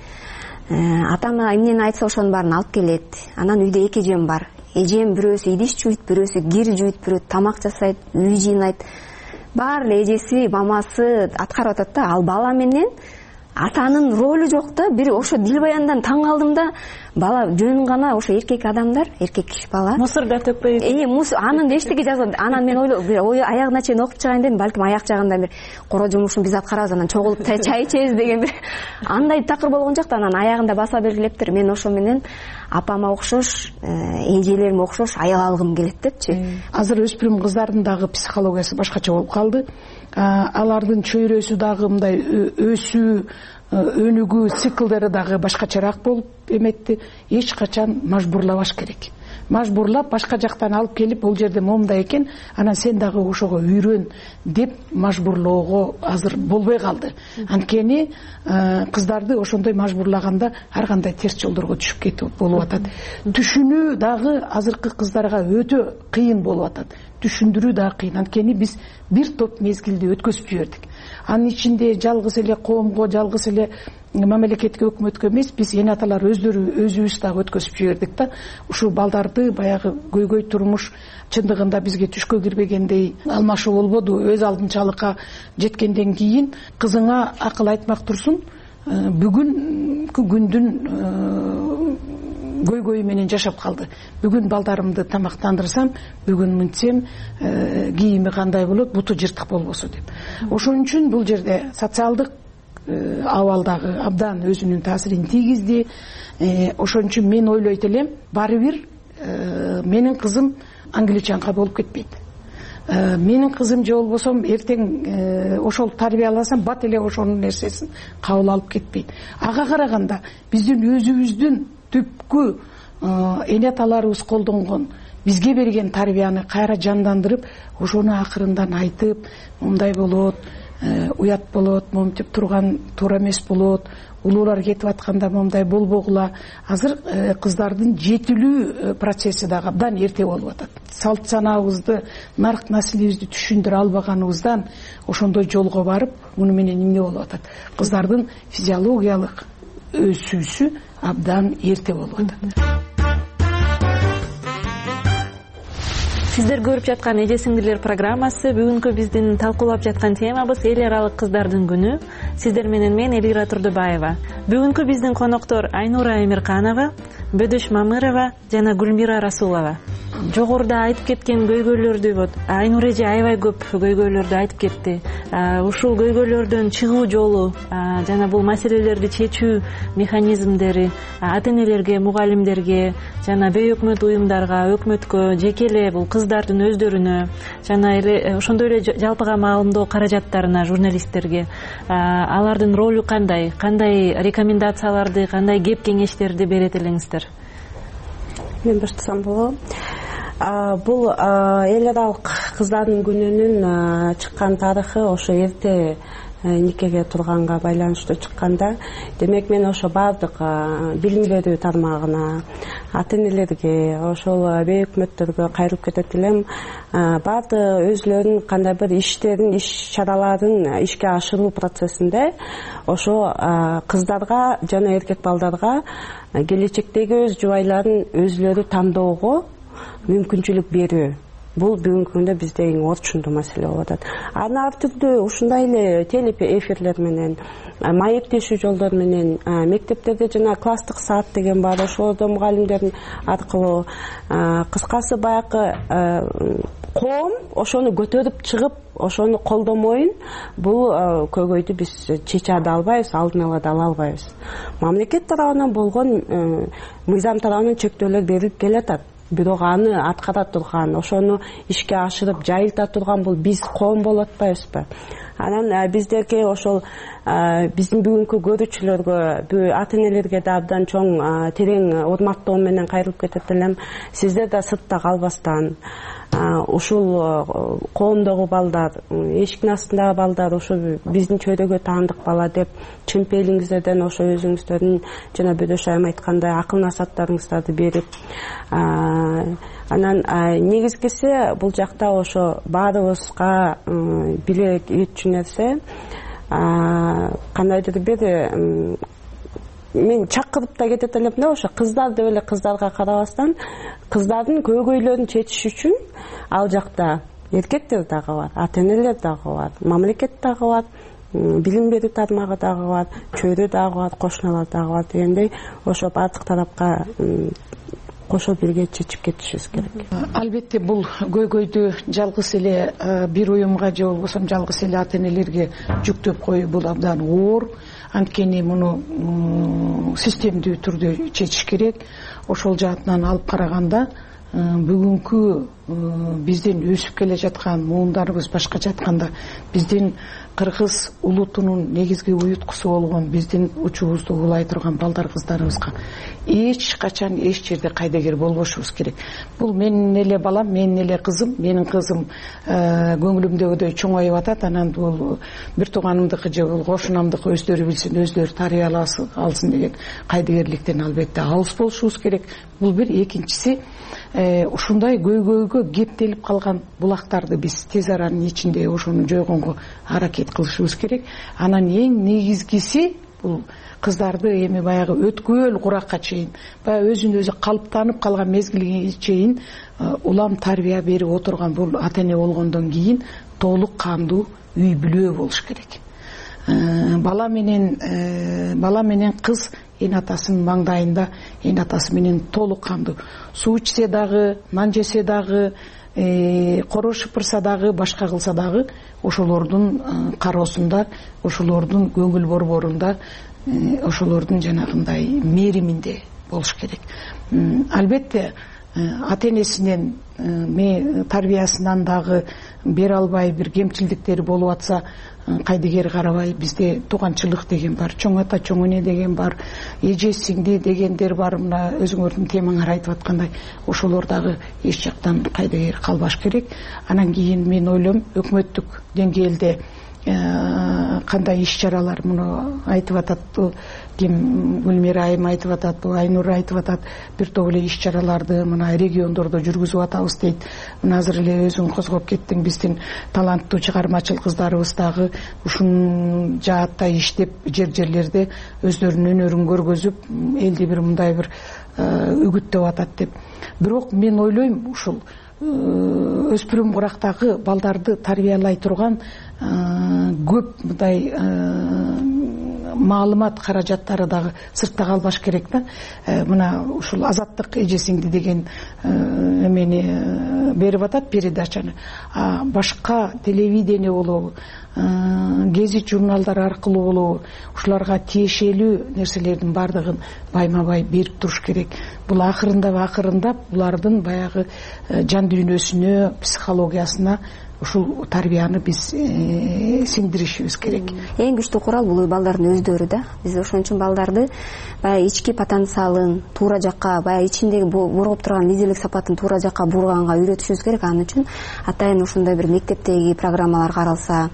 Speaker 4: Атам эмнени айтса ошонун баарын алып келет. Анан үйдө эки эжем бар. Эжем бирөөсү идиш жууйт, бирөөсү кир жууйт, бирөө тамак жасайт, үй жыйнайт. Баары эле эжеси, мамасы аткарып атат да. Ал бала менен атанын ролу жок да. Бир ошо дил баяндан таң калдым да. Бала жөн гана ошо эркек адамдар, эркек киши бала.
Speaker 23: Мусорго төкпөйт.
Speaker 4: Анын эчтеги жазат. Анан мен ой аягына чейин окуп чыгайын дедим, балким аяк жагында бир коро жумушун биз аткарабыз, анан чогулуп чай ичебиз деген бир андай такыр болгон жок да. Анан аягында баса белгилептир. Мен ошо менен апама окшош, эжелериме окшош аял алгым келет депчи.
Speaker 24: Азыр өспүрүм кыздардын дагы психологиясы башкача болуп калды. Алардын чөйрөсү дагы мындай өсүү, өнүгүү циклдери дагы башкачараак болуп эметти. Эч качан мажбурлабаш керек. Мажбурлап башка жактан алып келип, бул жерде момундай экен, анан сен дагы ошого үйрөн деп мажбурлоого азыр болбой калды. Анткени кыздарды ошондой мажбурлаганда ар кандай терс жолдорго түшүп кетип болуп атат. Түшүнүү дагы азыркы кыздарга өтө кыйын болуп атат. Түшүндүрүү дагы кыйын. Анткени биз бир топ мезгилди өткөзүп жибердик. Анын ичинде жалгыз эле коомго, жалгыз эле мамлекетке, өкмөткө эмес, биз эне аталар өзүбүз дагы өткөзүп жибердик да. Ушул балдарды баягы көйгөй турмуш чындыгында бизге түшкө кирбегендей алмашуу болбоду. Өз алдынчалыкка жеткенден кийин кызыңа акыл айтмак турсун, бүгүнкү күндүн көйгөйү менен жашап калды. Бүгүн балдарымды тамактандырсам, бүгүн мынтсем кийими кандай болот, буту жыртык болбосо деп. Ошон үчүн бул жерде социалдык абалдагы абдан өзүнүн таасирин тийгизди. Ошон үчүн мен ойлойт элем, баары бир менин кызым англичанка болуп кетпейт. Менин кызым же болбосом эртең ошол тарбияласам, бат эле ошонун нерсесин кабыл алып кетпейт. Ага караганда биздин өзүбүздүн түпкү эне аталарыбыз колдонгон, бизге берген тарбияны кайра жандандырып, ошону акырындан айтып, мындай болот, уят болот, моментип турган туура эмес болот, улуулар кетип атканда мындай болбогула. Азыр кыздардын жетилүү процесси дагы абдан эрте болуп атат. Салт санаабызды, нарк наслибизди түшүндүрө албаганыбыздан ошондой жолго барып, муну менен эмне болуп атат? Кыздардын физиологиялык өсүүсү абдан эрте болуп атат.
Speaker 23: Сиздер көрүп жаткан Эже сиңдилер программасы. Бүгүнкү биздин талкуулап жаткан темабыз эл аралык кыздардын күнү. Сиздер менен мен Элира Турдубаева. Бүгүнкү биздин коноктор Айнура Эмирканова, Бөдөш Мамырова жана Гүлмира Расулова. жогоруда айтып кеткен көйгөйлөрдү вот Айнур эже аябай көп көйгөйлөрдү айтып кетти. Ушул көйгөйлөрдөн чыгуу жолу жана бул маселелерди чечүү механизмдери ата энелерге, мугалимдерге жана бейөкмөт уюмдарга, өкмөткө, жеке эле бул кыздардын өздөрүнө жана эле ошондой эле жалпыга маалымдоо каражаттарына, журналисттерге алардын ролу кандай рекомендацияларды, кандай кеп кеңештерди берет элеңиздер?
Speaker 3: Мен баштасам болобу. Бул эл аралык кыздардын күнүнүн чыккан тарыхы ошо эрте никеге турганга байланыштуу чыкканда, демек мен ошо баардык билим берүү тармагына, ата энелерге, ошол бейөкмөттөргө кайрылып кетет элем. Баардыгы өзлөрүнүн кандай бир иштерин, иш чараларын ишке ашыруу процессинде ошо кыздарга жана эркек балдарга келечектеги өз жубайларын өзлөрү тандоого мүмкүнчүлүк берүү. Бул бүгүнкү күндө бизде эң орчундуу маселе болуп атат. Аны ар түрдүү ушундай эле телеэфирлер менен, маектешүү жолдор менен, мектептерде жана класстык саат деген бар, ошолордо мугалимдердин аркылуу, кыскасы баягы коом ошону көтөрүп чыгып, ошону колдомоюн, бул көйгөйдү биз чече да албайбыз, алдын ала да ала албайбыз. Мамлекет тарабынан болгон мыйзам тарабынан чектөөлөр берилип келатат. Бирок аны аткара турган, ошону ишке ашырып жайылта турган бул биз коом болуп атпайбызбы? Анан биздерге ошол биздин бүгүнкү көрүүчүлөргө, ата энелерге да абдан чоң терең урматтоо менен кайрылып кетет элем. Сиздер да сыртта калбастан ушул коомдогу балдар, эшиктин астындагы балдар ошо биздин чөйрөгө таандык бала деп чын пейилиңиздерден ошо өзүңүздөрдүн жана Бөдөш айым айткандай акыл насааттарыңыздарды берип, анан негизгиси бул жакта ошо баарыбызга билек үйрөтчү нерсе, кандайдыр бир мен чакырып да кетет элем да, ошо кыздар деп эле кыздарга карабастан, кыздардын көйгөйлөрүн чечиш үчүн ал жакта эркектер дагы бар, ата энелер дагы бар, мамлекет дагы бар, билим берүү тармагы дагы бар, чөйрө дагы бар, кошуналар дагы бар дегендей, ошо баардык тарапка кошо бирге чечип кетишибиз керек.
Speaker 24: Албетте бул көйгөйдү жалгыз эле бир уюмга же болбосо жалгыз эле ата энелерге жүктөп коюу бул абдан оор. Анткени муну системдүү түрдө чечиш керек. Ошол жаатынан алып караганда бүгүнкү биздин өсүп келе жаткан муундарыбыз башкача айтканда биздин кыргыз улутунун негизги уюткусу болгон биздин учубузду улай турган балдар кыздарыбызга эч качан эч жерде кайдыгер болбошубуз керек. Бул менин эле балам, менин эле кызым, менин кызым көңүлүмдөгүдөй чоңоюп атат. Анан бул бир тууганымдыкы же бул кошунамдыкы өздөрү билсин, өздөрү тарбияласын деген кайдыгерликтен албетте алыс болушубуз керек. Бул бир. Экинчиси, ушундай көйгөйгө кептелип калган булактарды биз тез аранын ичинде ошону жойгонго аракет кылышыбыз керек. Анан эң негизгиси бул кыздарды эми баягы өткөл куракка чейин, баягы өзүн өзү калыптанып калган мезгилге чейин улам тарбия берип отурган бул ата эне болгондон кийин толук кандуу үй бүлө болуш керек. Бала менен кыз эн атасынын маңдайында, эн атасы менен толук кандуу суу ичсе дагы, нан жесе дагы, коро шыпырса дагы, башка кылса дагы ошолордун кароосунда, ошолордун көңүл борборунда, ошолордун жанагындай мээриминде болуш керек. Албетте ата энесинен тарбиясынан дагы бере албай бир кемчилдиктери болуп атса, кайдыгер карабай бизде тууганчылык деген бар, чоң ата чоң эне деген бар, эже сиңди дегендер бар. Мына өзүңөрдүн темаңар айтып аткандай ошолор дагы эч жактан кайдыгер калбаш керек. Анан кийин мен ойлойм өкмөттүк деңгээлде кандай иш чаралар муну айтып атат, ким Гүлмира айым айтып атат, Айнур айтып атат, бир топ эле иш чараларды мына региондордо жүргүзүп атабыз дейт. Мына азыр эле өзүң козгоп кеттиң, биздин таланттуу чыгармачыл кыздарыбыз дагы ушун жаатта иштеп жерлерде өздөрүнүн өнөрүн көргөзүп, элди бир мындай бир үгүттөп атат деп. Бирок мен ойлойм ушул өспүрүм курактагы балдарды тарбиялай турган көп мындай маалымат каражаттары дагы сыртта калбаш керек да. Мына ушул Азаттык эжесиңди деген эмени берип атат, передачаны. Башка телевидение болобу, гезит журналдар аркылуу болобу, ушуларга тиешелүү нерселердин баардыгын байма-бай берип туруш керек. Бул акырындап булардын баягы жан дүйнөсүнө, психологиясына ушул тарбияны биз сиңдиришибиз керек.
Speaker 4: Эң күчтүү курал бул балдардын өздөрү да. Биз ошон үчүн балдарды баягы ички потенциалын туура жакка, баягы ичиндеги бургуп турган лидерлик сапатын туура жакка бурганга үйрөтүшүбүз керек. Анын үчүн атайын ушундай бир мектептеги программалар каралса,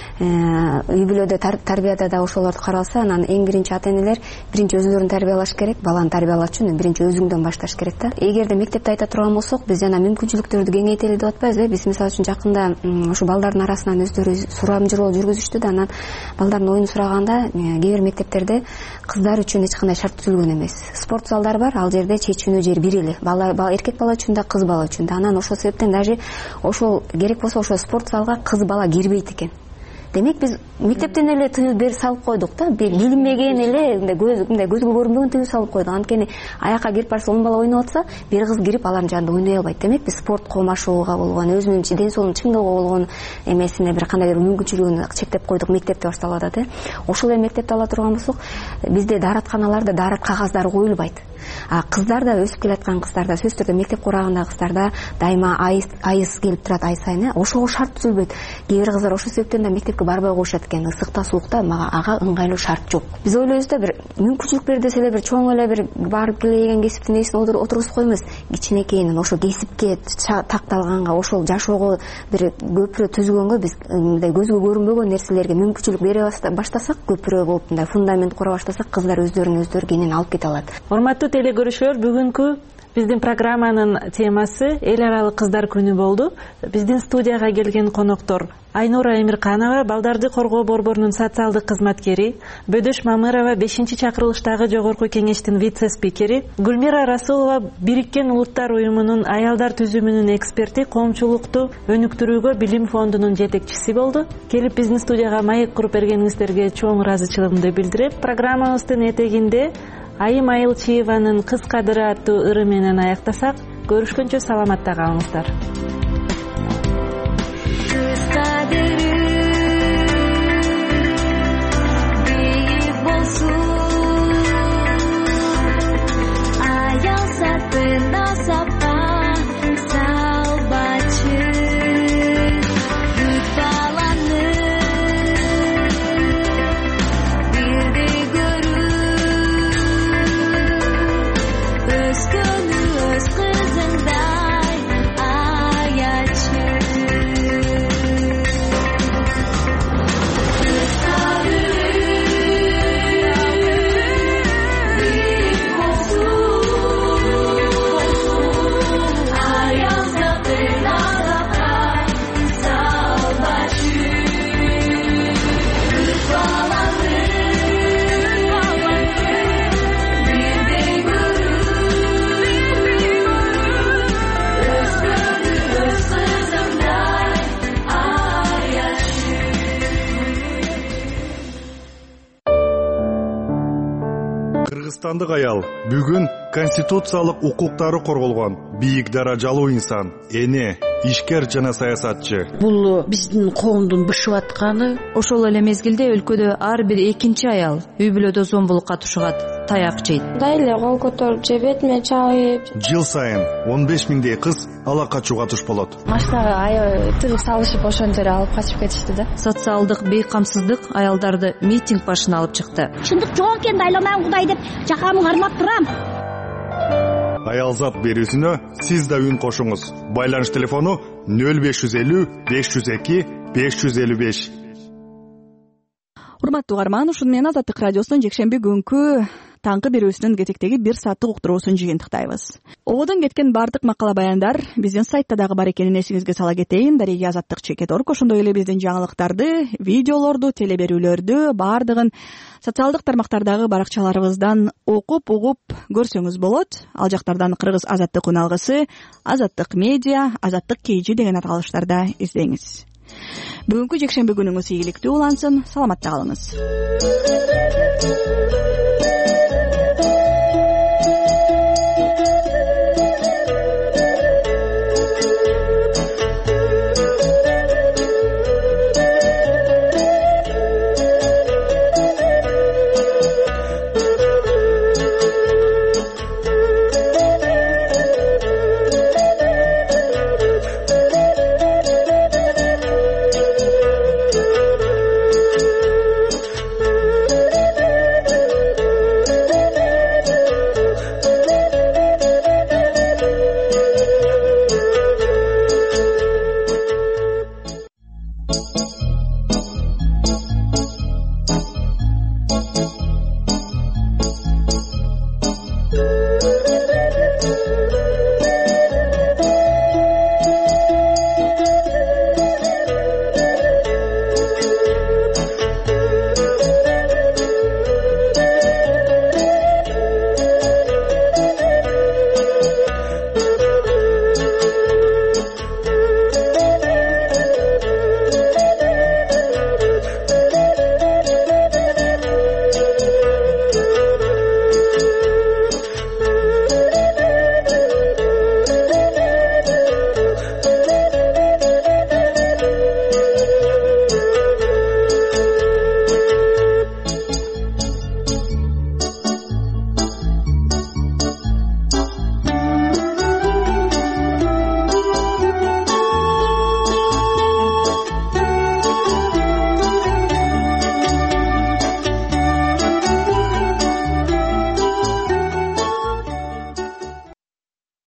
Speaker 4: үй бүлөдө тарбияда да ошолорду каралса, анан эң биринчи ата-энелер биринчи өзүлөрүн тарбиялаш керек. Баланы тарбиялаш үчүн биринчи өзүңдөн башташ керек да. Эгерде мектепте айта турган болсок, биз жана мүмкүнчүлүктөрдү кеңейтели деп атпайбызбы? Биз мисалы үчүн жакында ушу балдардын арасынан өздөрү сурамжыроо жүргүзүштү да, анан балдардын оюн сураганда кээ бир мектептерде кыздар үчүн эч кандай шарт түзүлгөн эмес. Спорт залдар бар, ал жерде чечүүнү жери бир эле. Эркек бала үчүн да, кыз бала үчүн да. Анан ошол себептен даже ошол керек болсо ошол спорт залга кыз бала кирбейт экен. Демек биз мектептен эле тыюу берип салып койдук да, билинбеген эле көзгө көрүнбөгөн тыюу салып койдук. Анткени аякка кирип барса 10 бала ойноп атса, бир кыз кирип алардын жанында ойной албайт. Демек биз спорт комашууга болгон, өзүнүн ден соолугун чыңдоого болгон эмесине бир кандайдыр мүмкүнчүлүгүн чектеп койдук. Мектепте башталып атат. Ошол эле мектепте ала турган болсок, бизде дааратканаларда даарат кагаздары коюлбайт. Кыздар да, өсүп келаткан кыздарда, сөзсүз түрдө мектеп курагындагы кыздарда дайыма айыс келип турат, ай сайын. Ошого шарт түзүлбөйт. Кээ бир кыздар ошол себептен да мектепке барбай коюшат экен. Ысыкта, суукта мага ага ыңгайлуу шарт жок. Биз ойлойбуз да, бир мүмкүнчүлүк бер десе эле бир чоң эле бир барып келген кесиптин ээсине отургузуп коймос. Кичинекейинен ошол кесипке такталганга, ошол жашоого бир көпүрө түзгөнгө биз мындай көзгө көрүнбөгөн нерселерге мүмкүнчүлүк бере баштасак, көпүрө болуп мындай фундамент кура баштасак, кыздар өздөрүн кенен алып кете алат.
Speaker 23: Урматтуу телекөрүүчүлөр, бүгүнкү биздин программанын темасы эл аралык кыздар күнү болду. Биздин студияга келген коноктор Айнура Эмирканова, Балдарды коргоо борборунун социалдык кызматкери, Бөдөш Мамырова, 5-чакырылыштагы жогорку кеңештин вице-спикери, Гүлмира Расулова, Бириккен Улуттар уюмунун аялдар түзүмүнүн эксперти, коомчулукту өнүктүрүүгө билим фондунун жетекчиси болду. Келип биздин студияга маек куруп бергениңиздерге чоң ыраазычылыгымды билдирип, программабыздын этегинде Айым Айылчиеванын «Кыз кадыры» аттуу ыры менен аяктасак, көрүшкөнчө саламатта калыңыздар.
Speaker 5: Кыргызстандык аял бүгүн конституциялык укуктары корголгон бийик даражалуу инсан, эне, ишкер жана саясатчы.
Speaker 6: Бул биздин коомдун бышып атканы.
Speaker 8: Ошол эле мезгилде өлкөдө ар бир экинчи аял үй бүлөдө зомбулукка тушугат, таяк жейт.
Speaker 19: Дайле кол көтөрүп же бетиме чалып.
Speaker 5: Жыл сайын 15 миңдей кыз ала качууга туш болот.
Speaker 19: Машинага аябай тыгып салышып ошон жерге алып качып кетишти да.
Speaker 8: Социалдык бейкамсыздык аялдарды митинг башына алып чыкты.
Speaker 9: Чындык жок экен, дайламан Кудай деп жакамды кармап турам.
Speaker 5: Аялзат берүүсүнө сиз да үн кошуңуз. Байланыш телефону 0550 502 555.
Speaker 1: Урматтуу угарман, ушуну менен Азаттык радиосунун жекшемби күнкү таңкы берүүсүнүн кетектеги 1 сааттык уктуруусун жыйынтыктайбыз. Ободон кеткен бардык макала баяндар биздин сайтта дагы бар экенин эсиңизге сала кетейин. Дареги Азаттык чекет.org, ошондой эле биздин жаңылыктарды, видеолорду, телеберүүлөрдү бардыгын социалдык тармактардагы баракчаларыбыздан окуп, угуп көрсөңүз болот. Ал жактардан Кыргыз Азаттык үн алгысы, Азаттык медиа, Азаттык KG деген аталыштарда издеңиз. Бүгүнкү жекшемби күнүңүз ийгиликтүү улансын. Саламатта калыңыз.